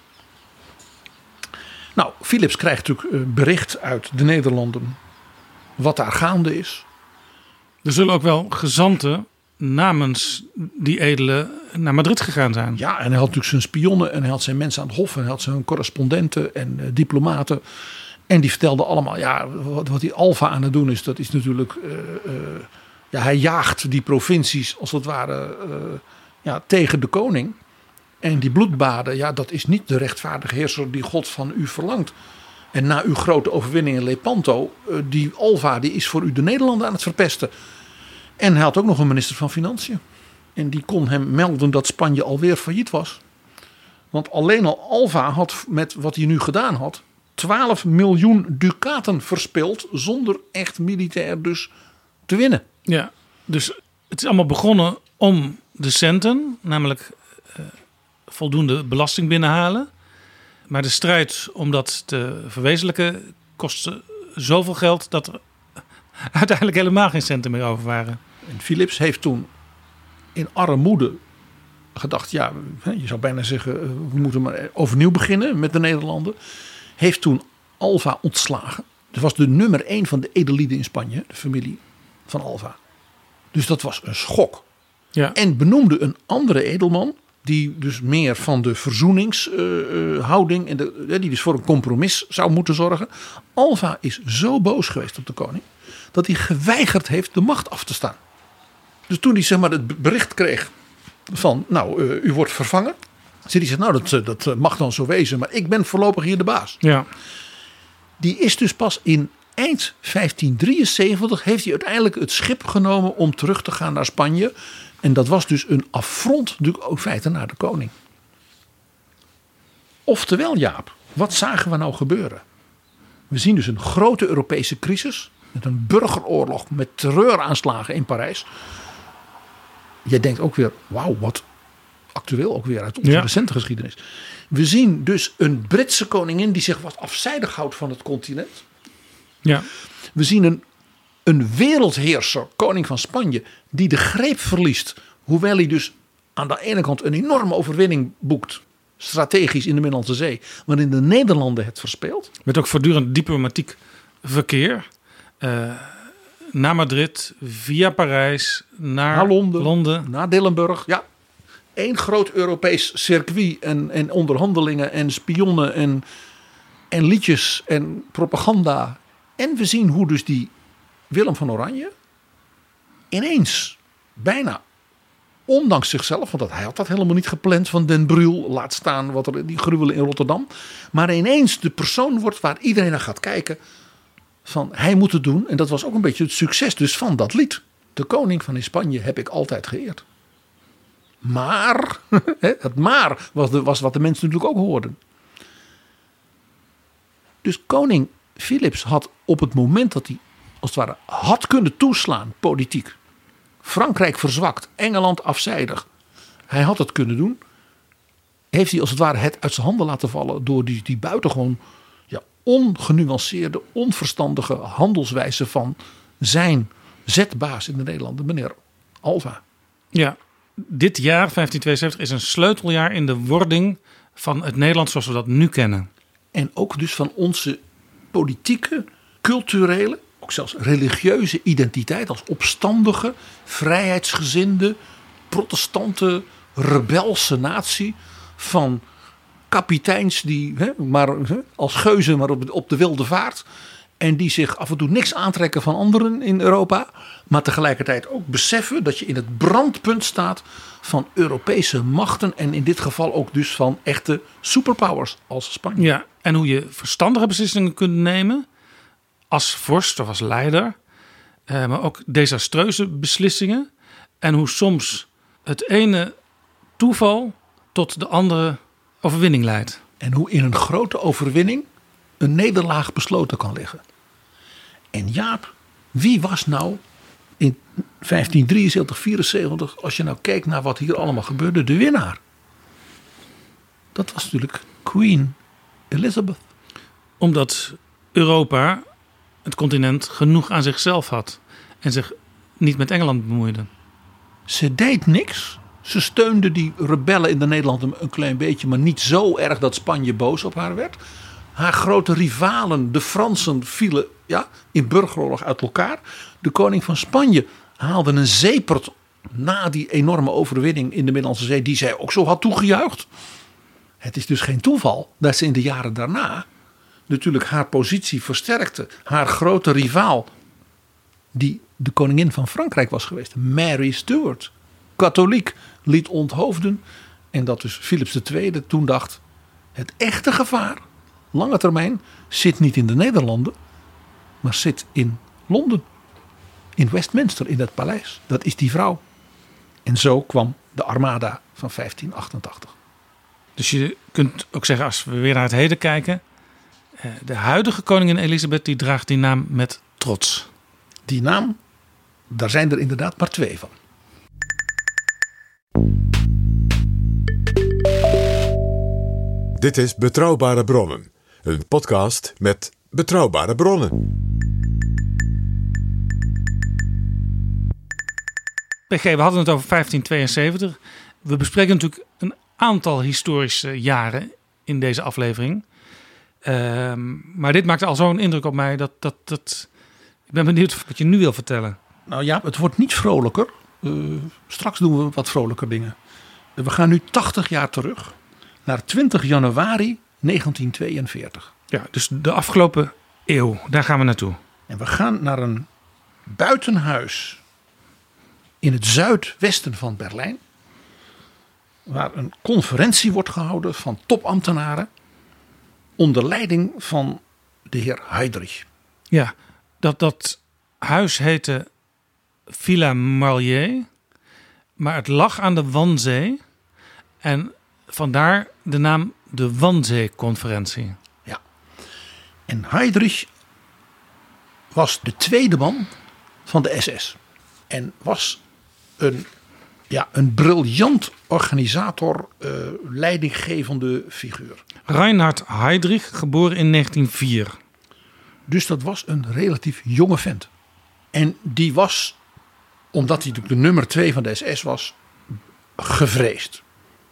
Nou, Philips krijgt natuurlijk bericht uit de Nederlanden wat daar gaande is. Er zullen ook wel gezanten namens die edelen naar Madrid gegaan zijn. Ja, en hij had natuurlijk zijn spionnen en hij had zijn mensen aan het hof en hij had zijn correspondenten en diplomaten. En die vertelden allemaal, ja, wat die Alva aan het doen is, dat is natuurlijk, hij jaagt die provincies als het ware tegen de koning. En die bloedbaden, ja, dat is niet de rechtvaardige heerser die God van u verlangt. En na uw grote overwinning in Lepanto, die Alva, die is voor u de Nederlanden aan het verpesten. En hij had ook nog een minister van Financiën. En die kon hem melden dat Spanje alweer failliet was. Want alleen al Alva had met wat hij nu gedaan had 12 miljoen ducaten verspild zonder echt militair dus te winnen. Ja, dus het is allemaal begonnen om de centen, namelijk voldoende belasting binnenhalen. Maar de strijd om dat te verwezenlijken kostte zoveel geld dat er uiteindelijk helemaal geen centen meer over waren. En Philips heeft toen in armoede gedacht, ja, je zou bijna zeggen, we moeten maar overnieuw beginnen met de Nederlanden. Heeft toen Alva ontslagen. Dat was de nummer 1 van de edellieden in Spanje, de familie van Alva. Dus dat was een schok. Ja. En benoemde een andere edelman, die dus meer van de verzoeningshouding en die dus voor een compromis zou moeten zorgen. Alva is zo boos geweest op de koning dat hij geweigerd heeft de macht af te staan. Dus toen hij zeg maar het bericht kreeg van, u wordt vervangen. Hij zegt, dat mag dan zo wezen, maar ik ben voorlopig hier de baas. Ja. Die is dus pas in eind 1573 heeft hij uiteindelijk het schip genomen om terug te gaan naar Spanje. En dat was dus een affront natuurlijk ook feiten naar de koning. Oftewel, Jaap, wat zagen we nou gebeuren? We zien dus een grote Europese crisis met een burgeroorlog, met terreuraanslagen in Parijs. Jij denkt ook weer, wauw, wat actueel ook weer uit onze recente geschiedenis. We zien dus een Britse koningin die zich wat afzijdig houdt van het continent. Ja. We zien een wereldheerser, koning van Spanje, die de greep verliest. Hoewel hij dus aan de ene kant een enorme overwinning boekt, strategisch in de Middellandse Zee, maar in de Nederlanden het verspeelt. Met ook voortdurend diplomatiek verkeer. Naar Madrid, via Parijs, naar Londen. Naar Dillenburg. Ja, één groot Europees circuit en onderhandelingen en spionnen en liedjes en propaganda. En we zien hoe dus die Willem van Oranje ineens bijna ondanks zichzelf, want hij had dat helemaal niet gepland van Den Brühl, laat staan wat er die gruwelen in Rotterdam, maar ineens de persoon wordt waar iedereen naar gaat kijken van hij moet het doen. En dat was ook een beetje het succes dus van dat lied. De koning van Spanje heb ik altijd geëerd. Maar, het maar was wat de mensen natuurlijk ook hoorden. Dus koning Philips had op het moment dat hij als het ware had kunnen toeslaan politiek, Frankrijk verzwakt, Engeland afzijdig, hij had het kunnen doen, heeft hij als het ware het uit zijn handen laten vallen door die buitengewoon ongenuanceerde, onverstandige handelswijze van zijn zetbaas in de Nederlanden, meneer Alva. Ja, dit jaar 1572 is een sleuteljaar in de wording van het Nederland zoals we dat nu kennen. En ook dus van onze politieke, culturele, ook zelfs religieuze identiteit als opstandige, vrijheidsgezinde, protestante, rebelse natie van kapiteins die als geuzen maar op de wilde vaart. En die zich af en toe niks aantrekken van anderen in Europa. Maar tegelijkertijd ook beseffen dat je in het brandpunt staat van Europese machten. En in dit geval ook dus van echte superpowers als Spanje. Ja, en hoe je verstandige beslissingen kunt nemen als vorst of als leider. Maar ook desastreuze beslissingen. En hoe soms het ene toeval tot de andere overwinning leidt. En hoe in een grote overwinning een nederlaag besloten kan liggen. En Jaap, wie was nou in 1573, 74, als je nou kijkt naar wat hier allemaal gebeurde, de winnaar? Dat was natuurlijk Queen Elizabeth. Omdat Europa, het continent, genoeg aan zichzelf had. En zich niet met Engeland bemoeide. Ze deed niks. Ze steunde die rebellen in de Nederlanden een klein beetje, maar niet zo erg dat Spanje boos op haar werd. Haar grote rivalen, de Fransen, vielen in burgeroorlog uit elkaar. De koning van Spanje haalde een zeepert na die enorme overwinning in de Middellandse Zee, die zij ook zo had toegejuicht. Het is dus geen toeval dat ze in de jaren daarna natuurlijk haar positie versterkte. Haar grote rivaal, die de koningin van Frankrijk was geweest, Mary Stuart, katholiek, liet onthoofden. En dat dus Philips II toen dacht, het echte gevaar, lange termijn, zit niet in de Nederlanden, maar zit in Londen. In Westminster, in dat paleis. Dat is die vrouw. En zo kwam de Armada van 1588. Dus je kunt ook zeggen, als we weer naar het heden kijken, de huidige koningin Elizabeth die draagt die naam met trots. Die naam, daar zijn er inderdaad maar 2 van. Dit is Betrouwbare Bronnen. Een podcast met betrouwbare bronnen. PG, we hadden het over 1572. We bespreken natuurlijk een aantal historische jaren in deze aflevering. Maar dit maakte al zo'n indruk op mij dat ik ben benieuwd wat je nu wil vertellen. Nou ja, het wordt niet vrolijker. Straks doen we wat vrolijker dingen. We gaan nu 80 jaar terug naar 20 januari 1942. Ja, dus de afgelopen eeuw, daar gaan we naartoe. En we gaan naar een buitenhuis in het zuidwesten van Berlijn, waar een conferentie wordt gehouden van topambtenaren onder leiding van de heer Heydrich. Ja, dat huis heette Villa Marlier, maar het lag aan de Wanzee en vandaar de naam de Wanzee-conferentie. Ja, en Heydrich was de tweede man van de SS en was een briljant organisator, leidinggevende figuur. Reinhard Heydrich, geboren in 1904. Dus dat was een relatief jonge vent. En die was, omdat hij natuurlijk de nummer 2 van de SS was, gevreesd.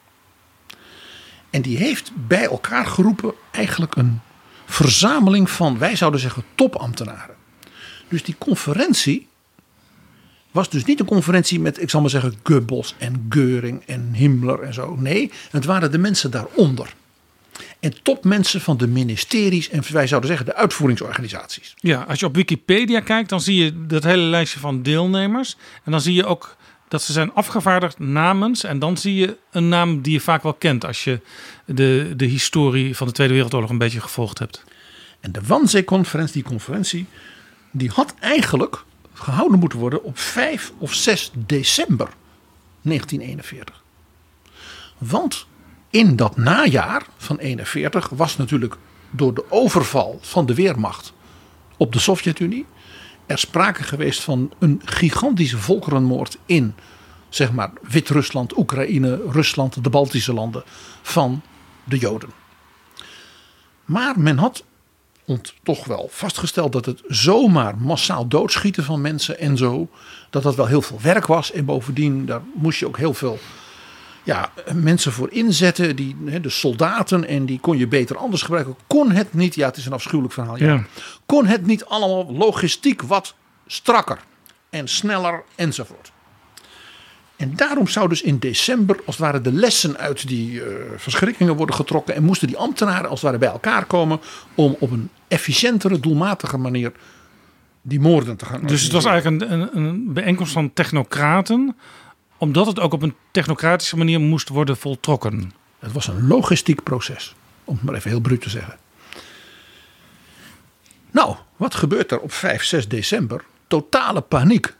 En die heeft bij elkaar geroepen eigenlijk een verzameling van, wij zouden zeggen, topambtenaren. Dus die conferentie was dus niet een conferentie met, ik zal maar zeggen, Goebbels en Göring en Himmler en zo. Nee, het waren de mensen daaronder. En topmensen van de ministeries en wij zouden zeggen de uitvoeringsorganisaties. Ja, als je op Wikipedia kijkt, dan zie je dat hele lijstje van deelnemers. En dan zie je ook dat ze zijn afgevaardigd namens. En dan zie je een naam die je vaak wel kent als je de historie van de Tweede Wereldoorlog een beetje gevolgd hebt. En de Wannsee-conferentie, die conferentie, die had eigenlijk gehouden moeten worden op 5 of 6 december 1941. Want in dat najaar van 41 was natuurlijk door de overval van de Wehrmacht op de Sovjet-Unie er sprake geweest van een gigantische volkerenmoord in, zeg maar, Wit-Rusland, Oekraïne, Rusland, de Baltische landen van de Joden. Maar men had toch wel vastgesteld dat het zomaar massaal doodschieten van mensen en zo, dat wel heel veel werk was. En bovendien, daar moest je ook heel veel mensen voor inzetten, de soldaten, en die kon je beter anders gebruiken. Kon het niet, het is een afschuwelijk verhaal, Ja. kon het niet allemaal logistiek wat strakker en sneller enzovoort. En daarom zou dus in december als het ware de lessen uit die verschrikkingen worden getrokken en moesten die ambtenaren als het ware bij elkaar komen om op een efficiëntere, doelmatige manier die moorden te gaan. Dus het was eigenlijk een bijeenkomst van technocraten, omdat het ook op een technocratische manier moest worden voltrokken. Het was een logistiek proces, om het maar even heel bruut te zeggen. Nou, wat gebeurt er op 5, 6 december? Totale paniek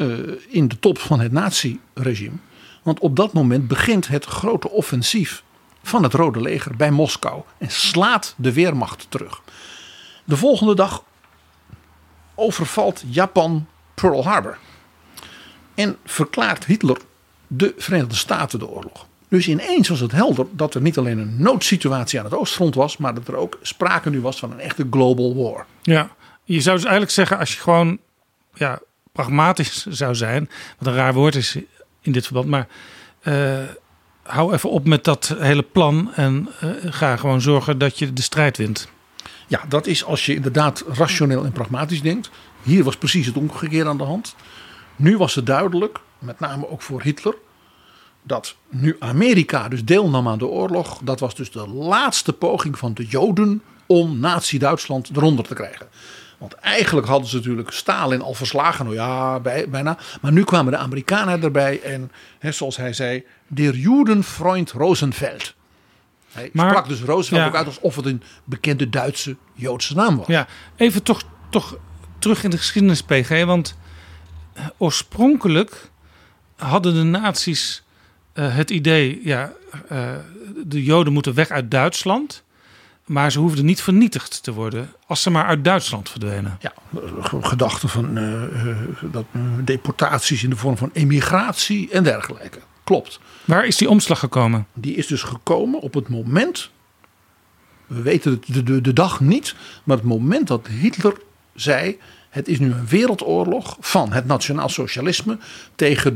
in de top van het nazi-regime. Want op dat moment begint het grote offensief van het Rode Leger bij Moskou en slaat de Wehrmacht terug. De volgende dag overvalt Japan Pearl Harbor en verklaart Hitler de Verenigde Staten de oorlog. Dus ineens was het helder dat er niet alleen een noodsituatie aan het oostfront was, maar dat er ook sprake nu was van een echte global war. Ja, je zou dus eigenlijk zeggen, als je gewoon pragmatisch zou zijn, wat een raar woord is in dit verband, maar hou even op met dat hele plan en ga gewoon zorgen dat je de strijd wint. Ja, dat is als je inderdaad rationeel en pragmatisch denkt. Hier was precies het omgekeerde aan de hand. Nu was het duidelijk, met name ook voor Hitler, dat nu Amerika dus deelnam aan de oorlog. Dat was dus de laatste poging van de Joden om Nazi-Duitsland eronder te krijgen. Want eigenlijk hadden ze natuurlijk Stalin al verslagen. Nou ja, bijna. Maar nu kwamen de Amerikanen erbij. En zoals hij zei, der Judenfreund Rosenfeld. Hij sprak dus Roosevelt ook uit alsof het een bekende Duitse Joodse naam was. Ja, even toch terug in de geschiedenis, PG. Want oorspronkelijk hadden de nazi's het idee, de Joden moeten weg uit Duitsland. Maar ze hoefden niet vernietigd te worden als ze maar uit Duitsland verdwenen. Ja, gedachten van deportaties in de vorm van emigratie en dergelijke. Klopt. Waar is die omslag gekomen? Die is dus gekomen op het moment, we weten de dag niet, maar het moment dat Hitler zei, het is nu een wereldoorlog van het nationaal socialisme tegen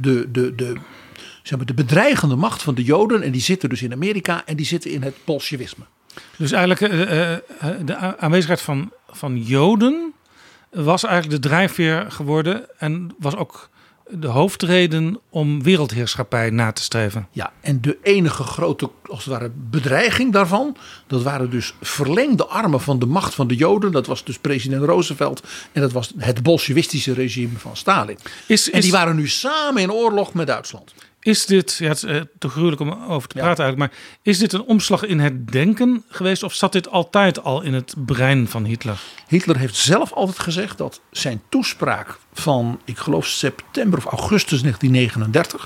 de bedreigende macht van de Joden. En die zitten dus in Amerika en die zitten in het bolsjewisme. Dus eigenlijk de aanwezigheid van Joden was eigenlijk de drijfveer geworden en was ook de hoofdreden om wereldheerschappij na te streven. Ja, en de enige grote, als het ware, bedreiging daarvan, dat waren dus verlengde armen van de macht van de Joden. Dat was dus president Roosevelt en dat was het bolsjewistische regime van Stalin. En die waren nu samen in oorlog met Duitsland. Is dit, het is te gruwelijk om over te praten eigenlijk, maar is dit een omslag in het denken geweest of zat dit altijd al in het brein van Hitler? Hitler heeft zelf altijd gezegd dat zijn toespraak van, ik geloof september of augustus 1939,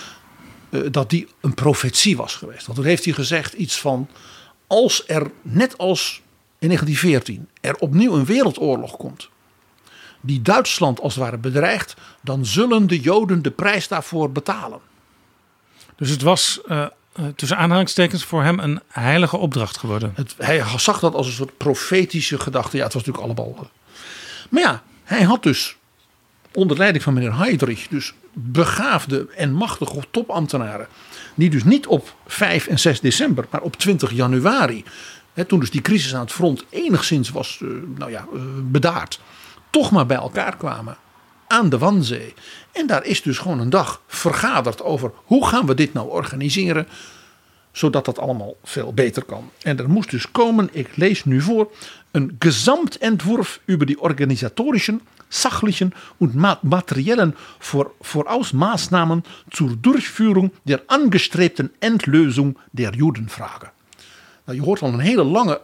dat die een profetie was geweest. Want toen heeft hij gezegd iets van, als er, net als in 1914, er opnieuw een wereldoorlog komt, die Duitsland als het ware bedreigt, dan zullen de Joden de prijs daarvoor betalen. Dus het was tussen aanhalingstekens voor hem een heilige opdracht geworden. Hij zag dat als een soort profetische gedachte. Ja, het was natuurlijk allemaal. Maar ja, hij had dus onder leiding van meneer Heydrich dus begaafde en machtige topambtenaren. Die dus niet op 5 en 6 december, maar op 20 januari. Toen dus die crisis aan het front enigszins was bedaard. Toch maar bij elkaar kwamen aan de Wanzee. En daar is dus gewoon een dag vergaderd over hoe gaan we dit nou organiseren, zodat dat allemaal veel beter kan. En er moest dus komen, ik lees nu voor, een Gesamtentwurf über die organisatorischen, sachlichen und materiellen Vorausmaßnahmen zur Durchführung der angestrebten Endlösung der Judenfrage. Nou, je hoort al een hele lange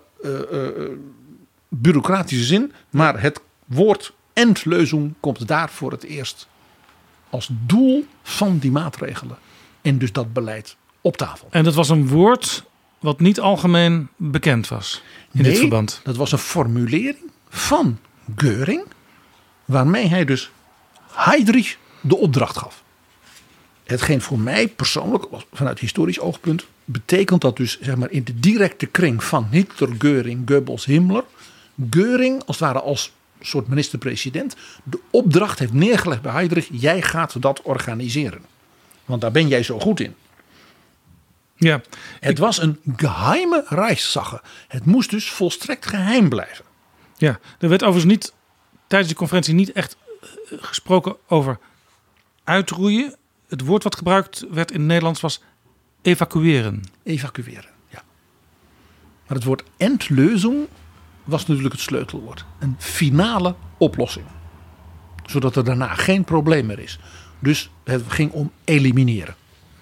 bureaucratische zin, maar het woord Endlösung komt daar voor het eerst als doel van die maatregelen en dus dat beleid op tafel. En dat was een woord wat niet algemeen bekend was in dit verband. Dat was een formulering van Göring waarmee hij dus Heydrich de opdracht gaf. Hetgeen voor mij persoonlijk, vanuit historisch oogpunt, betekent dat dus zeg maar in de directe kring van Hitler, Göring, Goebbels, Himmler, Göring als het ware als soort minister-president de opdracht heeft neergelegd bij Heydrich, jij gaat dat organiseren. Want daar ben jij zo goed in. Ja, het was een geheime Reichssache. Het moest dus volstrekt geheim blijven. Ja, er werd overigens niet tijdens de conferentie niet echt gesproken over uitroeien. Het woord wat gebruikt werd in het Nederlands was evacueren. Evacueren, ja. Maar het woord Endlösung was natuurlijk het sleutelwoord. Een finale oplossing. Zodat er daarna geen probleem meer is. Dus het ging om elimineren.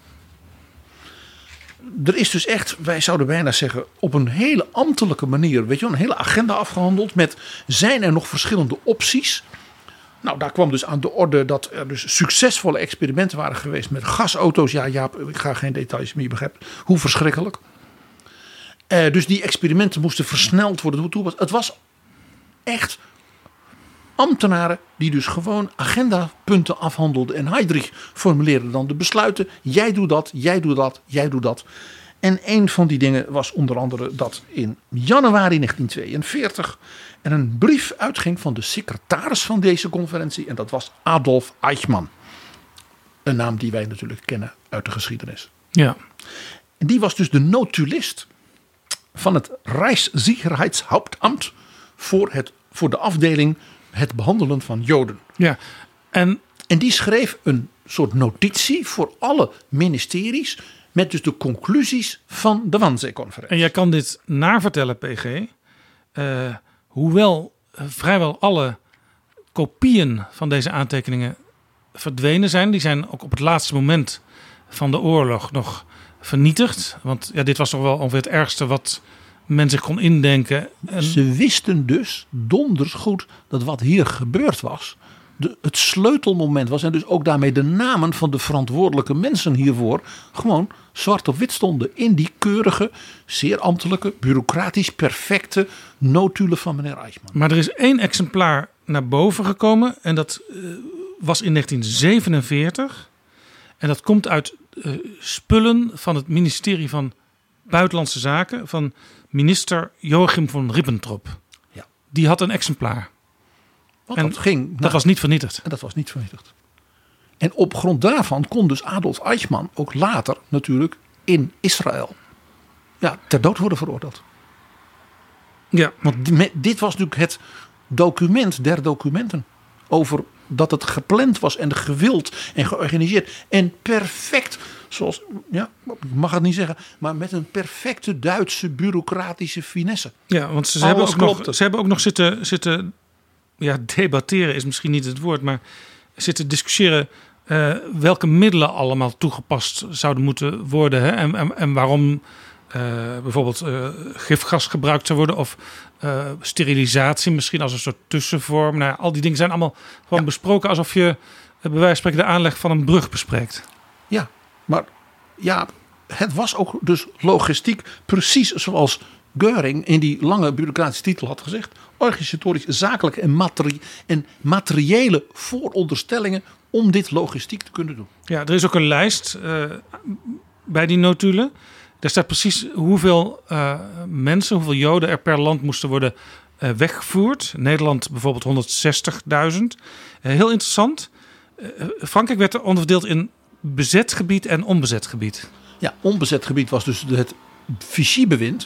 Er is dus echt, wij zouden bijna zeggen, op een hele ambtelijke manier, weet je wel, een hele agenda afgehandeld met zijn er nog verschillende opties. Nou, daar kwam dus aan de orde dat er dus succesvolle experimenten waren geweest met gasauto's. Ja, Jaap, ik ga geen details meer begrijpen. Hoe verschrikkelijk. Dus die experimenten moesten versneld worden. Het was echt ambtenaren die dus gewoon agendapunten afhandelden. En Heydrich formuleerde dan de besluiten. Jij doet dat, jij doet dat, jij doet dat. En een van die dingen was onder andere dat in januari 1942 er een brief uitging van de secretaris van deze conferentie. En dat was Adolf Eichmann. Een naam die wij natuurlijk kennen uit de geschiedenis. Ja. En die was dus de notulist van het Reichssicherheitshauptamt voor de afdeling het behandelen van Joden. Ja. En die schreef een soort notitie voor alle ministeries met dus de conclusies van de Wannsee-conferentie. En jij kan dit navertellen, PG. Hoewel vrijwel alle kopieën van deze aantekeningen verdwenen zijn. Die zijn ook op het laatste moment van de oorlog nog vernietigd. Want ja, dit was toch wel ongeveer het ergste wat men zich kon indenken. En ze wisten dus donders goed dat wat hier gebeurd was het sleutelmoment was. En dus ook daarmee de namen van de verantwoordelijke mensen hiervoor gewoon zwart op wit stonden. In die keurige, zeer ambtelijke, bureaucratisch perfecte notulen van meneer Eichmann. Maar er is 1 exemplaar naar boven gekomen. En dat was in 1947. En dat komt uit spullen van het ministerie van Buitenlandse Zaken. Van minister Joachim von Ribbentrop. Ja. Die had een exemplaar. Dat was niet vernietigd. En dat was niet vernietigd. En op grond daarvan kon dus Adolf Eichmann ook later natuurlijk in Israël ter dood worden veroordeeld. Ja. Want dit was natuurlijk het document der documenten. Over dat het gepland was en gewild en georganiseerd. En perfect, zoals, ja, ik mag het niet zeggen, maar met een perfecte Duitse bureaucratische finesse. Ja, want ze hebben ook nog zitten debatteren is misschien niet het woord, maar zitten discussiëren welke middelen allemaal toegepast zouden moeten worden. Hè? En waarom bijvoorbeeld gifgas gebruikt zou worden of sterilisatie misschien als een soort tussenvorm. Nou, al die dingen zijn allemaal gewoon besproken alsof je bij wijze van spreken de aanleg van een brug bespreekt. Ja, maar ja, het was ook dus logistiek precies zoals Göring in die lange bureaucratische titel had gezegd. Organisatorisch, zakelijke en materiële vooronderstellingen om dit logistiek te kunnen doen. Ja, er is ook een lijst bij die notulen. Daar staat precies hoeveel mensen, hoeveel Joden er per land moesten worden weggevoerd. Nederland bijvoorbeeld 160.000. Heel interessant. Frankrijk werd er onderverdeeld in bezet gebied en onbezet gebied. Ja, onbezet gebied was dus het Vichy-bewind.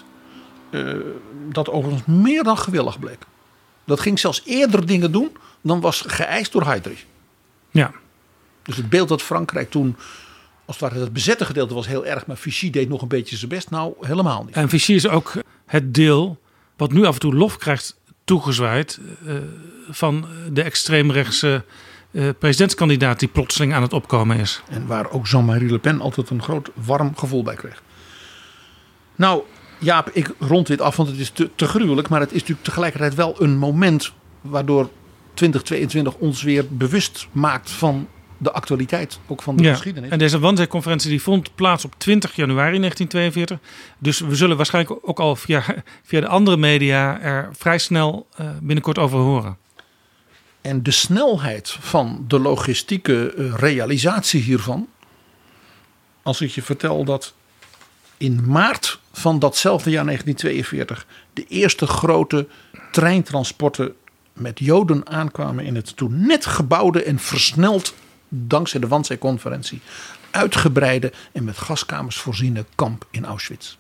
Dat overigens meer dan gewillig bleek. Dat ging zelfs eerder dingen doen dan was geëist door Heydrich. Ja. Dus het beeld dat Frankrijk toen, als het ware het bezette gedeelte was heel erg, maar Vichy deed nog een beetje zijn best. Nou, helemaal niet. En Vichy is ook het deel wat nu af en toe lof krijgt toegezwaaid van de extreemrechtse presidentskandidaat die plotseling aan het opkomen is. En waar ook Jean-Marie Le Pen altijd een groot warm gevoel bij kreeg. Nou, Jaap, ik rond dit af, want het is te gruwelijk. Maar het is natuurlijk tegelijkertijd wel een moment waardoor 2022 ons weer bewust maakt van de actualiteit, ook van de geschiedenis. En deze Wannsee-conferentie die vond plaats op 20 januari 1942. Dus we zullen waarschijnlijk ook al via de andere media er vrij snel binnenkort over horen. En de snelheid van de logistieke realisatie hiervan. Als ik je vertel dat in maart van datzelfde jaar 1942 de eerste grote treintransporten met Joden aankwamen in het toen net gebouwde en versneld dankzij de Wannsee-conferentie uitgebreide en met gaskamers voorziene kamp in Auschwitz.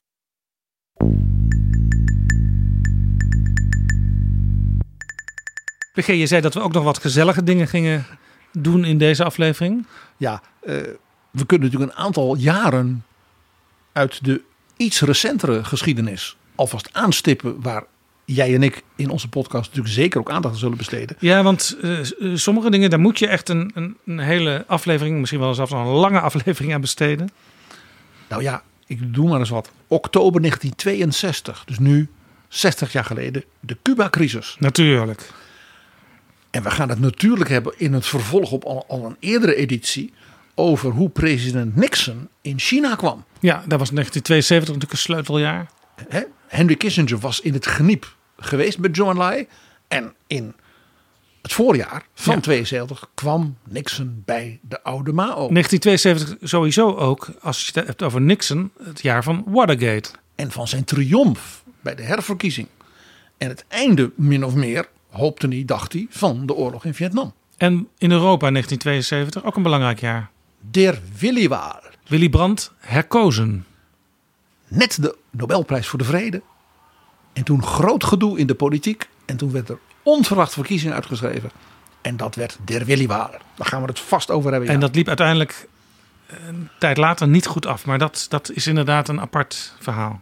PG, je zei dat we ook nog wat gezellige dingen gingen doen in deze aflevering. Ja, we kunnen natuurlijk een aantal jaren uit de iets recentere geschiedenis alvast aanstippen waar jij en ik in onze podcast natuurlijk zeker ook aandacht aan zullen besteden. Ja, want sommige dingen, daar moet je echt een hele aflevering, misschien wel zelfs een lange aflevering aan besteden. Nou ja, ik doe maar eens wat. Oktober 1962, dus nu 60 jaar geleden, de Cuba-crisis. Natuurlijk. En we gaan het natuurlijk hebben in het vervolg op al een eerdere editie over hoe president Nixon in China kwam. Ja, daar was 1972 natuurlijk een sleuteljaar. Henry Kissinger was in het geniep geweest met Zhou Enlai. En in het voorjaar van 72 kwam Nixon bij de oude Mao. 1972 sowieso ook, als je het hebt over Nixon, het jaar van Watergate. En van zijn triomf bij de herverkiezing. En het einde, min of meer, hoopte hij, dacht hij, van de oorlog in Vietnam. En in Europa 1972 ook een belangrijk jaar. Der Willy-Wahl. Willy Brandt herkozen. Net de Nobelprijs voor de Vrede. En toen groot gedoe in de politiek. En toen werd er onverwacht verkiezingen uitgeschreven. En dat werd Der Willy-Wahl. Daar gaan we het vast over hebben. Ja. En dat liep uiteindelijk een tijd later niet goed af. Maar dat is inderdaad een apart verhaal.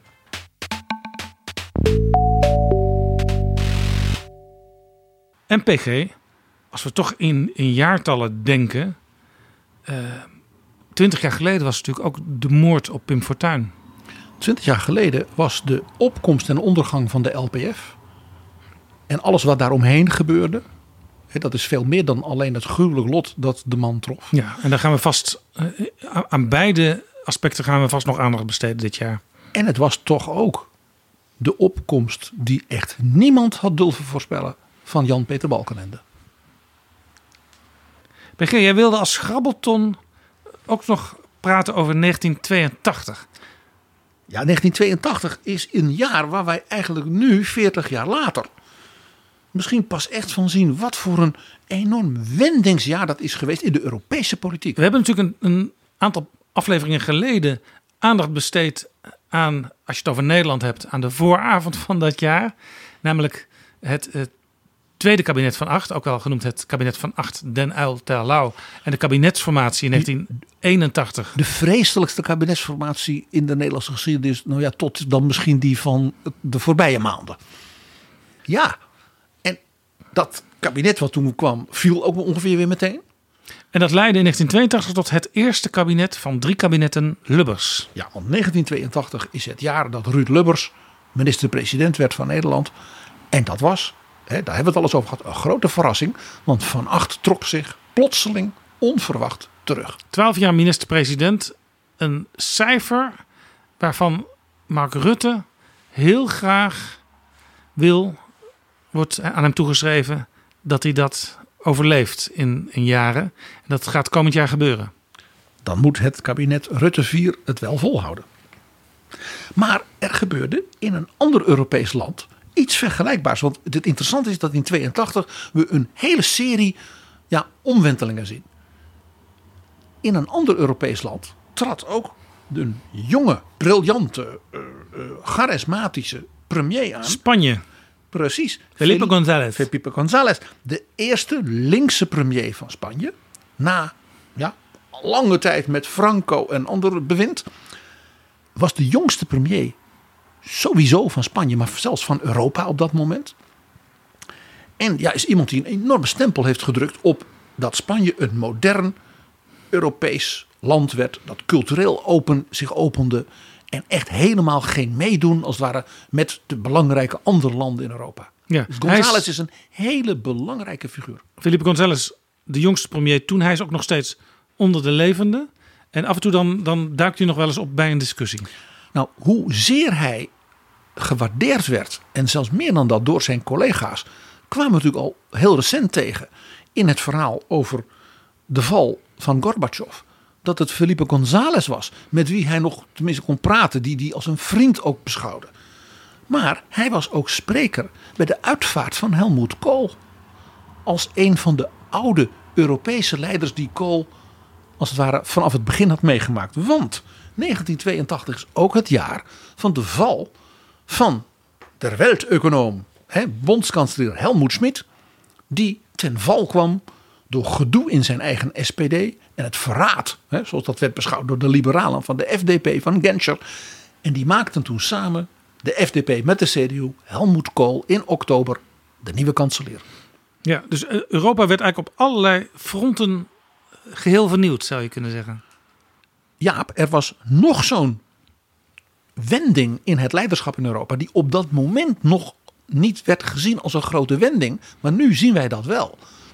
En PG, als we toch in jaartallen denken. 20 jaar geleden was natuurlijk ook de moord op Pim Fortuyn. 20 jaar geleden was de opkomst en ondergang van de LPF. En alles wat daaromheen gebeurde. Dat is veel meer dan alleen het gruwelijk lot dat de man trof. Ja, en daar gaan we vast aan beide aspecten gaan we vast nog aandacht besteden dit jaar. En het was toch ook de opkomst die echt niemand had durven voorspellen van Jan-Peter Balkenende. PG, jij wilde als grabbelton ook nog praten over 1982. Ja, 1982 is een jaar waar wij eigenlijk nu, 40 jaar later, misschien pas echt van zien wat voor een enorm wendingsjaar dat is geweest in de Europese politiek. We hebben natuurlijk een aantal afleveringen geleden aandacht besteed aan, als je het over Nederland hebt, aan de vooravond van dat jaar. Namelijk het tweede kabinet van 8, ook wel genoemd het kabinet van 8 Den Uyl ter Lau. En de kabinetsformatie in 1981. De vreselijkste kabinetsformatie in de Nederlandse geschiedenis. Nou ja, tot dan misschien die van de voorbije maanden. Ja, en dat kabinet wat toen kwam viel ook ongeveer weer meteen. En dat leidde in 1982 tot het eerste kabinet van 3 kabinetten Lubbers. Ja, want 1982 is het jaar dat Ruud Lubbers minister-president werd van Nederland. En dat was, daar hebben we het al eens over gehad, een grote verrassing. Want Van Agt trok zich plotseling onverwacht terug. 12 jaar minister-president. Een cijfer waarvan Mark Rutte heel graag wordt aan hem toegeschreven dat hij dat overleeft in jaren. En dat gaat komend jaar gebeuren. Dan moet het kabinet Rutte 4 het wel volhouden. Maar er gebeurde in een ander Europees land iets vergelijkbaars. Want het interessante is dat in 1982 we een hele serie omwentelingen zien. In een ander Europees land trad ook een jonge, briljante, charismatische premier aan. Spanje. Precies. Felipe González. De eerste linkse premier van Spanje. Na lange tijd met Franco en ander bewind. Was de jongste premier sowieso van Spanje, maar zelfs van Europa op dat moment. En is iemand die een enorme stempel heeft gedrukt op dat Spanje een modern Europees land werd. Dat cultureel zich opende. En echt helemaal geen meedoen als het ware met de belangrijke andere landen in Europa. Ja, dus González is een hele belangrijke figuur. Felipe González, de jongste premier toen. Hij is ook nog steeds onder de levenden. En af en toe dan duikt hij nog wel eens op bij een discussie. Nou, hoezeer hij gewaardeerd werd. En zelfs meer dan dat door zijn collega's. Kwamen we natuurlijk al heel recent tegen. In het verhaal over de val van Gorbachev. Dat het Felipe González was. Met wie hij nog tenminste kon praten. Die als een vriend ook beschouwde. Maar hij was ook spreker bij de uitvaart van Helmut Kohl. Als een van de oude Europese leiders die Kohl als het ware vanaf het begin had meegemaakt. Want 1982 is ook het jaar van de val van de welteconoom, bondskanselier Helmut Schmidt. Die ten val kwam door gedoe in zijn eigen SPD. En het verraad, zoals dat werd beschouwd door de liberalen van de FDP van Genscher. En die maakten toen samen de FDP met de CDU, Helmut Kohl in oktober de nieuwe kanselier. Ja, dus Europa werd eigenlijk op allerlei fronten geheel vernieuwd, zou je kunnen zeggen. Jaap, er was nog zo'n wending in het leiderschap in Europa. Die op dat moment nog niet werd gezien als een grote wending. Maar nu zien wij dat wel.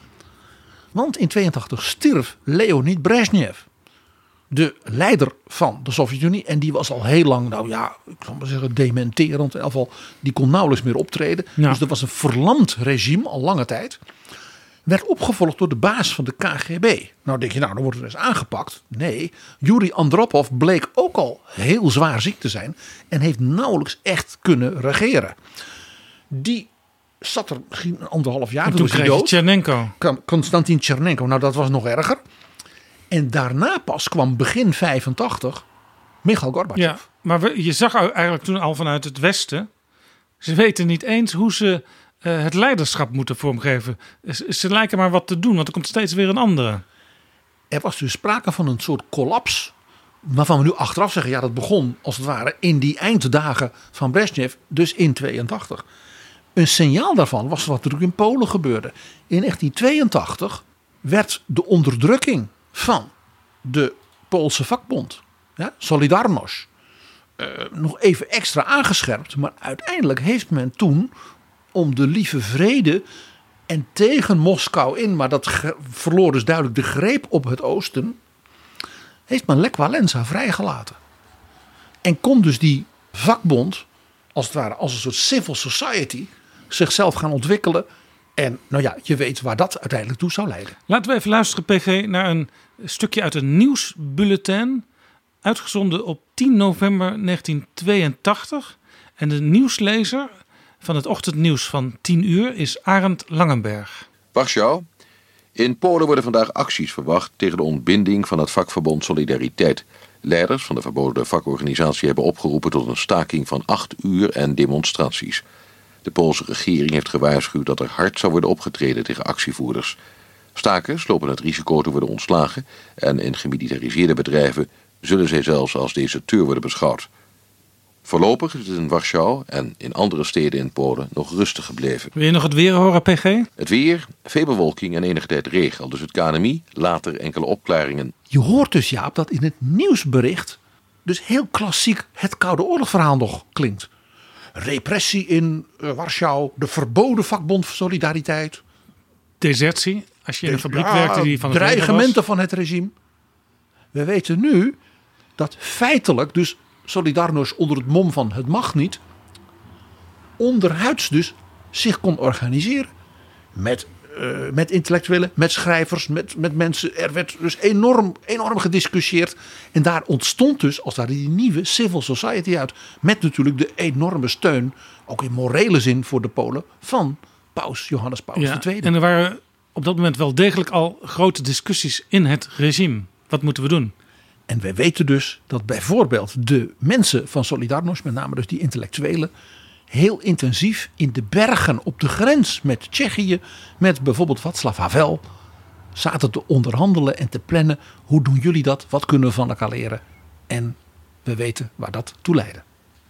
Want in 82 stierf Leonid Brezhnev. De leider van de Sovjet-Unie. En die was al heel lang, ik zal maar zeggen, dementerend. In ieder geval, die kon nauwelijks meer optreden. Ja. Dus er was een verlamd regime al lange tijd. Werd opgevolgd door de baas van de KGB. Nou denk je, dan wordt er eens aangepakt. Nee, Yuri Andropov bleek ook al heel zwaar ziek te zijn. En heeft nauwelijks echt kunnen regeren. Die zat er misschien 1,5 jaar. En toen kreeg je Tchernenko. Konstantin Tchernenko, nou dat was nog erger. En daarna pas kwam begin 85 Mikhail Gorbachev. Ja, maar je zag eigenlijk toen al vanuit het Westen. Ze weten niet eens hoe ze het leiderschap moeten vormgeven. Ze lijken maar wat te doen, want er komt steeds weer een andere. Er was dus sprake van een soort collaps. Waarvan we nu achteraf zeggen, ja dat begon als het ware in die einddagen van Brezhnev. Dus in 82. Een signaal daarvan was wat er in Polen gebeurde. In 1982 werd de onderdrukking van de Poolse vakbond, Solidarność, nog even extra aangescherpt. Maar uiteindelijk heeft men toen om de lieve vrede en tegen Moskou in, maar dat verloor dus duidelijk de greep op het oosten, heeft men Lech Walesa vrijgelaten. En kon dus die vakbond, als het ware als een soort civil society, zichzelf gaan ontwikkelen. En je weet waar dat uiteindelijk toe zou leiden. Laten we even luisteren, PG, naar een stukje uit een nieuwsbulletin. Uitgezonden op 10 november 1982. En de nieuwslezer van het ochtendnieuws van 10 uur is Arend Langenberg. Warschau. In Polen worden vandaag acties verwacht tegen de ontbinding van het vakverbond Solidariteit. Leiders van de verboden vakorganisatie hebben opgeroepen tot een staking van 8 uur en demonstraties. De Poolse regering heeft gewaarschuwd dat er hard zou worden opgetreden tegen actievoerders. Stakers lopen het risico te worden ontslagen en in gemilitariseerde bedrijven zullen zij zelfs als deserteur worden beschouwd. Voorlopig is het in Warschau en in andere steden in Polen nog rustig gebleven. Wil je nog het weer horen, PG? Het weer, veel bewolking en enige tijd regen. Al dus het KNMI, later enkele opklaringen. Je hoort dus, Jaap, dat in het nieuwsbericht dus heel klassiek het Koude Oorlogverhaal nog klinkt. Repressie in Warschau, de verboden vakbond voor Solidariteit. Desertie, als je in een fabriek werkte die van het dreigementen van het regime. We weten nu dat feitelijk dus Solidarność onder het mom van het mag niet, onderhuids dus zich kon organiseren. Met intellectuelen, met schrijvers, met mensen. Er werd dus enorm gediscussieerd. En daar ontstond dus als daar die nieuwe civil society uit. Met natuurlijk de enorme steun, ook in morele zin voor de Polen, van Paus Johannes Paus II. En er waren op dat moment wel degelijk al grote discussies in het regime. Wat moeten we doen? En wij weten dus dat bijvoorbeeld de mensen van Solidarność, met name dus die intellectuelen, heel intensief in de bergen op de grens met Tsjechië, met bijvoorbeeld Václav Havel, zaten te onderhandelen en te plannen. Hoe doen jullie dat? Wat kunnen we van elkaar leren? En we weten waar dat toe leidde.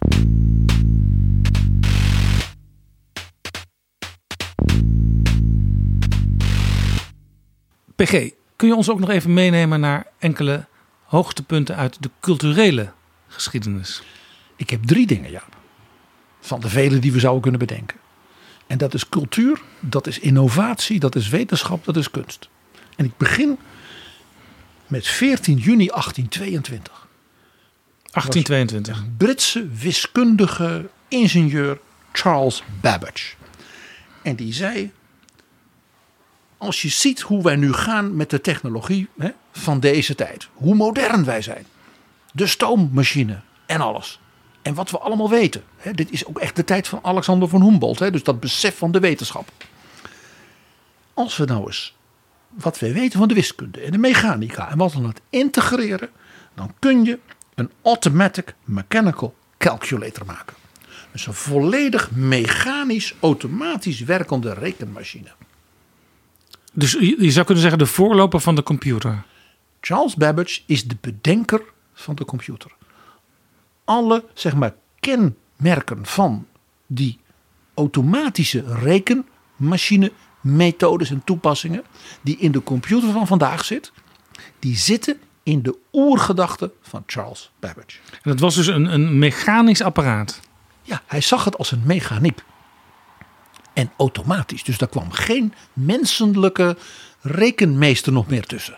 PG, kun je ons ook nog even meenemen naar enkele hoogtepunten uit de culturele geschiedenis? Ik heb 3 dingen, Jaap. Van de vele die we zouden kunnen bedenken. En dat is cultuur, dat is innovatie, dat is wetenschap, dat is kunst. En ik begin met 14 juni 1822. 1822. Britse wiskundige ingenieur Charles Babbage. En die zei: als je ziet hoe wij nu gaan met de technologie van deze tijd. Hoe modern wij zijn. De stoommachine en alles. En wat we allemaal weten. Dit is ook echt de tijd van Alexander von Humboldt. Dus dat besef van de wetenschap. Als we nou eens wat we weten van de wiskunde en de mechanica en wat dan het integreren, dan kun je een automatic mechanical calculator maken. Dus een volledig mechanisch, automatisch werkende rekenmachine. Dus je zou kunnen zeggen de voorloper van de computer. Charles Babbage is de bedenker van de computer. Alle, zeg maar, kenmerken van die automatische rekenmachine methodes en toepassingen die in de computer van vandaag zit, die zitten in de oergedachte van Charles Babbage. En dat was dus een mechanisch apparaat. Ja, hij zag het als een mechaniek. En automatisch. Dus daar kwam geen menselijke rekenmeester nog meer tussen.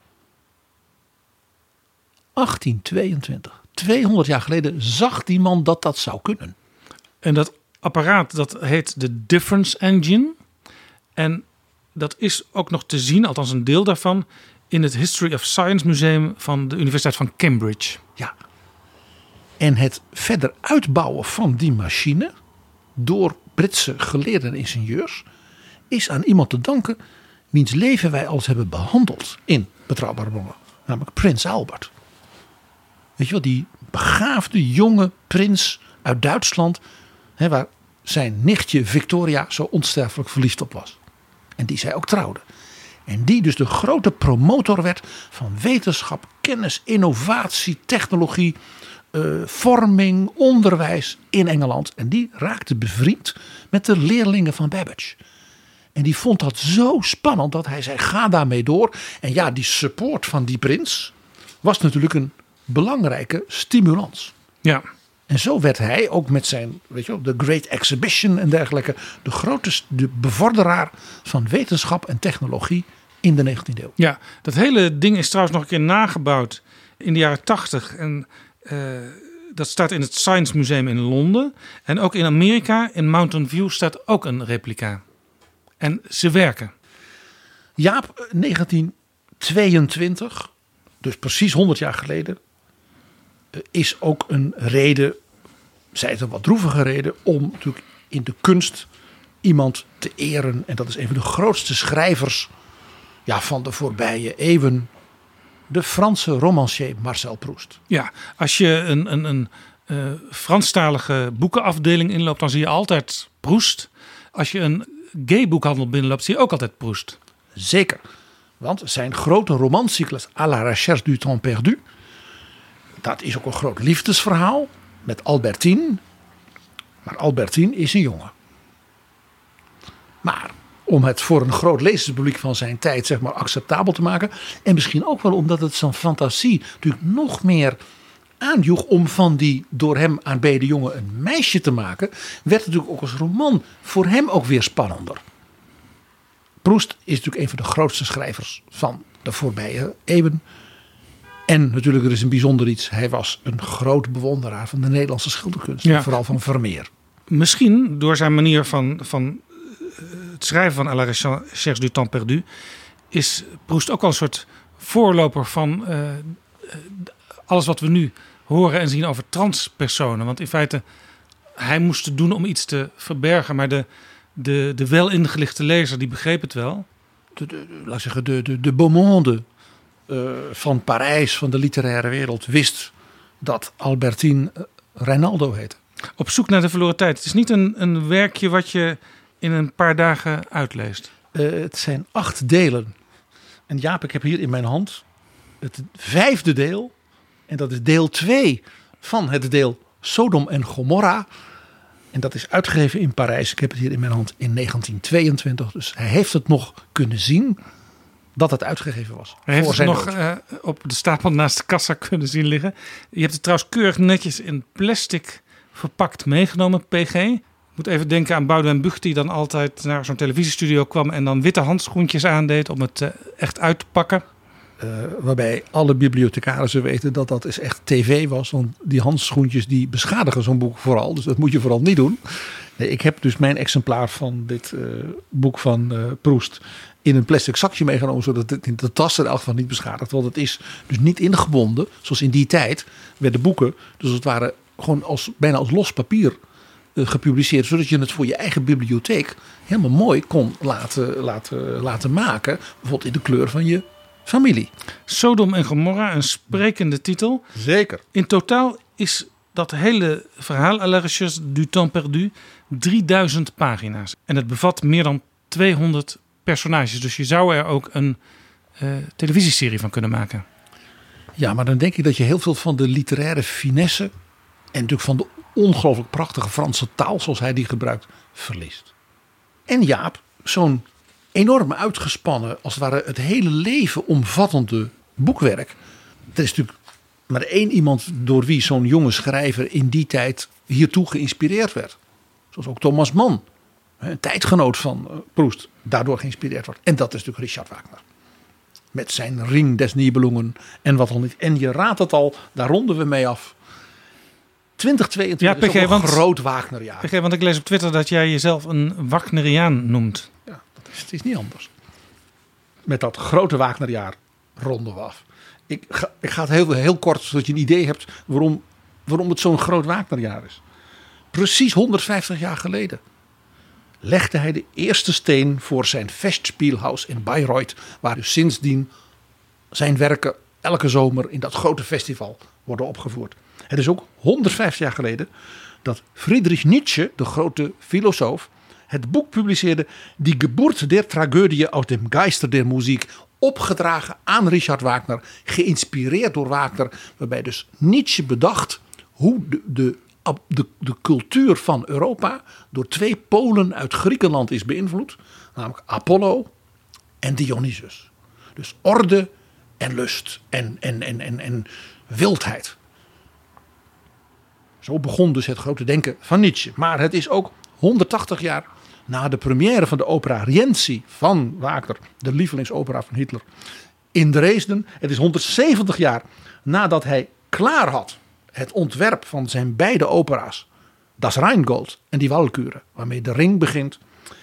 1822. 200 jaar geleden zag die man dat zou kunnen. En dat apparaat dat heet de Difference Engine. En dat is ook nog te zien, althans een deel daarvan, in het History of Science Museum van de Universiteit van Cambridge. Ja. En het verder uitbouwen van die machine door Britse geleerden en ingenieurs is aan iemand te danken wiens leven wij al hebben behandeld in Betrouwbare Bronnen. Namelijk Prins Albert. Weet je wel, die begaafde jonge prins uit Duitsland, waar zijn nichtje Victoria zo onsterfelijk verliefd op was. En die zij ook trouwde. En die dus de grote promotor werd van wetenschap, kennis, innovatie, technologie, vorming, onderwijs in Engeland. En die raakte bevriend met de leerlingen van Babbage. En die vond dat zo spannend dat hij zei, ga daarmee door. En ja, die support van die prins was natuurlijk een belangrijke stimulans. Ja. En zo werd hij ook met zijn, weet je wel, de Great Exhibition en dergelijke, de bevorderaar van wetenschap en technologie in de 19e eeuw. Ja, dat hele ding is trouwens nog een keer nagebouwd in de jaren 80. En dat staat in het Science Museum in Londen. En ook in Amerika, in Mountain View, staat ook een replica. En ze werken. Jaap, 1922, dus precies 100 jaar geleden, is ook een reden, zij het een wat droevige reden, om natuurlijk in de kunst iemand te eren. En dat is een van de grootste schrijvers van de voorbije eeuwen. De Franse romancier Marcel Proust. Ja, als je een Franstalige boekenafdeling inloopt, dan zie je altijd Proust. Als je een gay boekhandel binnenloopt, zie je ook altijd Proust. Zeker, want zijn grote romancyclus À la recherche du temps perdu, dat is ook een groot liefdesverhaal met Albertine. Maar Albertine is een jongen. Maar om het voor een groot lezerspubliek van zijn tijd zeg maar acceptabel te maken. En misschien ook wel omdat het zijn fantasie natuurlijk nog meer aanjoeg om van die door hem aanbeden jongen een meisje te maken. Werd het natuurlijk ook als roman voor hem ook weer spannender. Proust is natuurlijk een van de grootste schrijvers van de voorbije eeuwen. En natuurlijk, er is een bijzonder iets. Hij was een groot bewonderaar van de Nederlandse schilderkunst. Ja. Vooral van Vermeer. Misschien door zijn manier van het schrijven van À la recherche du temps perdu is Proust ook wel een soort voorloper van alles wat we nu horen en zien over transpersonen. Want in feite, hij moest het doen om iets te verbergen. Maar de wel ingelichte lezer, die begreep het wel. Laat ik zeggen, de beau monde van Parijs, van de literaire wereld, wist dat Albertine Reinaldo heette. Op zoek naar de verloren tijd. Het is niet een werkje wat je in een paar dagen uitleest. Het zijn 8 delen. En Jaap, ik heb hier in mijn hand het 5e deel. En dat is deel 2 van het deel Sodom en Gomorra. En dat is uitgegeven in Parijs. Ik heb het hier in mijn hand in 1922. Dus hij heeft het nog kunnen zien dat het uitgegeven was. Hij heeft het nog op de stapel naast de kassa kunnen zien liggen. Je hebt het trouwens keurig netjes in plastic verpakt meegenomen, PG. Ik moet even denken aan Boudewijn Bucht, die dan altijd naar zo'n televisiestudio kwam en dan witte handschoentjes aandeed om het echt uit te pakken. Waarbij alle bibliothecarissen weten dat dat is echt tv was. Want die handschoentjes die beschadigen zo'n boek vooral. Dus dat moet je vooral niet doen. Nee, ik heb dus mijn exemplaar van dit boek van Proust in een plastic zakje meegenomen. Zodat het in de tas in elk geval niet beschadigt. Want het is dus niet ingebonden. Zoals in die tijd werden boeken. Dus het waren gewoon bijna als los papier gepubliceerd. Zodat je het voor je eigen bibliotheek helemaal mooi kon laten maken. Bijvoorbeeld in de kleur van je familie. Sodom en Gomorra, een sprekende titel. Zeker. In totaal is dat hele verhaal À la recherche du temps perdu 3000 pagina's. En het bevat meer dan 200 personages. Dus je zou er ook een televisieserie van kunnen maken. Ja, maar dan denk ik dat je heel veel van de literaire finesse en natuurlijk van de ongelooflijk prachtige Franse taal zoals hij die gebruikt, verliest. En Jaap, zo'n enorm uitgespannen, als het ware het hele leven omvattende boekwerk. Er is natuurlijk maar één iemand door wie zo'n jonge schrijver in die tijd hiertoe geïnspireerd werd. Zoals ook Thomas Mann. een tijdgenoot van Proest, daardoor geïnspireerd wordt. En dat is natuurlijk Richard Wagner. Met zijn Ring des Nibelungen en wat al niet. En je raadt het al, daar ronden we mee af. 2022 is ook een groot Wagnerjaar. PG, want ik lees op Twitter dat jij jezelf een Wagneriaan noemt. Ja, het is niet anders. Met dat grote Wagnerjaar ronden we af. Ik ga het heel kort, zodat je een idee hebt waarom het zo'n groot Wagnerjaar is. Precies 150 jaar geleden legde hij de eerste steen voor zijn Festspielhaus in Bayreuth, waar dus sindsdien zijn werken elke zomer in dat grote festival worden opgevoerd. Het is ook 150 jaar geleden dat Friedrich Nietzsche, de grote filosoof, het boek publiceerde Die Geburt der Tragödie aus dem Geister der Musik, opgedragen aan Richard Wagner, geïnspireerd door Wagner, waarbij dus Nietzsche bedacht hoe de cultuur van Europa door twee polen uit Griekenland is beïnvloed, namelijk Apollo en Dionysus. Dus orde en lust en wildheid. Zo begon dus het grote denken van Nietzsche. Maar het is ook 180 jaar na de première van de opera Rienzi van Wagner, de lievelingsopera van Hitler, in Dresden. Het is 170 jaar nadat hij klaar had het ontwerp van zijn beide opera's, Das Rheingold en Die Walküre, waarmee de Ring begint.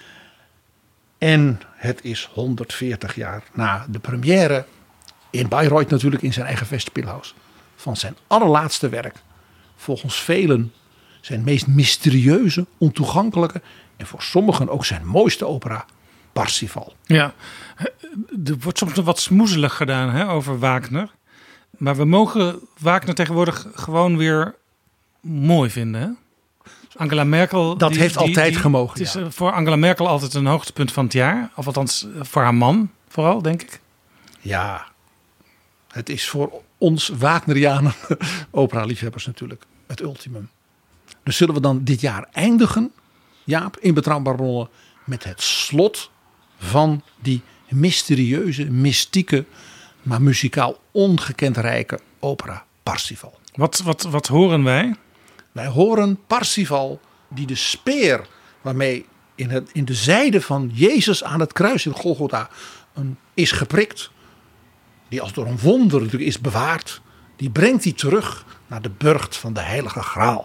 En het is 140 jaar na de première in Bayreuth, natuurlijk in zijn eigen Festspielhaus, van zijn allerlaatste werk. Volgens velen zijn meest mysterieuze, ontoegankelijke en voor sommigen ook zijn mooiste opera, Parsifal. Ja, er wordt soms nog wat smoezelig gedaan over Wagner. Maar we mogen Wagner tegenwoordig gewoon weer mooi vinden. Hè? Angela Merkel. Dat heeft altijd gemogen. Het is voor Angela Merkel altijd een hoogtepunt van het jaar. Of althans voor haar man vooral, denk ik. Ja, het is voor ons Wagnerianen, opera-liefhebbers natuurlijk, het ultimum. Dus zullen we dan dit jaar eindigen, Jaap, in Betrouwbare Bronnen, met het slot van die mysterieuze, mystieke, maar muzikaal ongekend rijke opera Parsifal. Wat horen wij? Wij horen Parsifal, die de speer waarmee in de zijde van Jezus aan het kruis in Golgotha is geprikt, die als door een wonder natuurlijk is bewaard, die brengt hij terug naar de burcht van de Heilige Graal.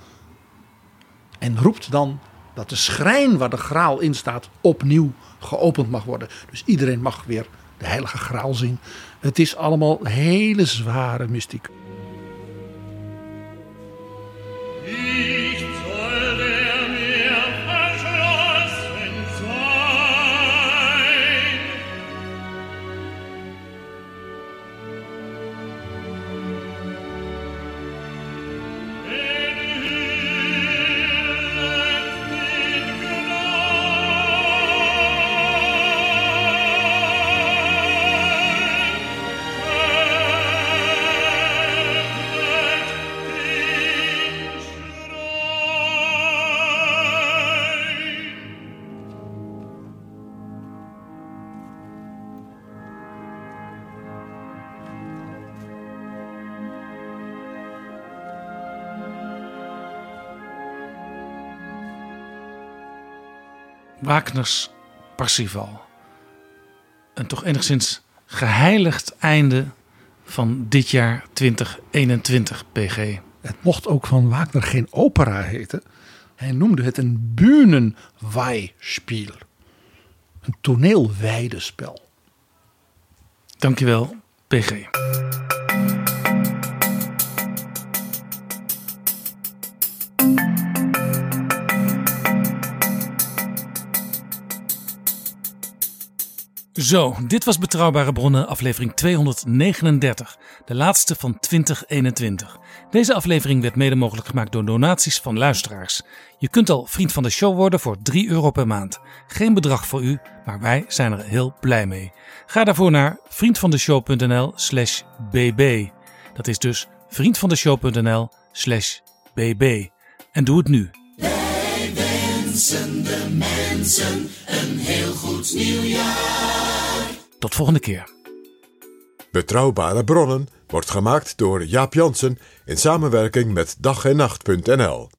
En roept dan dat de schrijn waar de Graal in staat opnieuw geopend mag worden. Dus iedereen mag weer de Heilige Graal zien. Het is allemaal hele zware mystiek. Wagners Parsifal. Een toch enigszins geheiligd einde van dit jaar 2021, PG. Het mocht ook van Wagner geen opera heten. Hij noemde het een Bühnenweihspiel. Een toneelweidespel. Dankjewel, PG. Zo, dit was Betrouwbare Bronnen, aflevering 239, de laatste van 2021. Deze aflevering werd mede mogelijk gemaakt door donaties van luisteraars. Je kunt al vriend van de show worden voor €3 per maand. Geen bedrag voor u, maar wij zijn er heel blij mee. Ga daarvoor naar vriendvandeshow.nl/bb. Dat is dus vriendvandeshow.nl/bb. En doe het nu. Wij wensen de mensen een heel goed nieuwjaar. Tot volgende keer. Betrouwbare Bronnen wordt gemaakt door Jaap Jansen in samenwerking met dag-en-nacht.nl.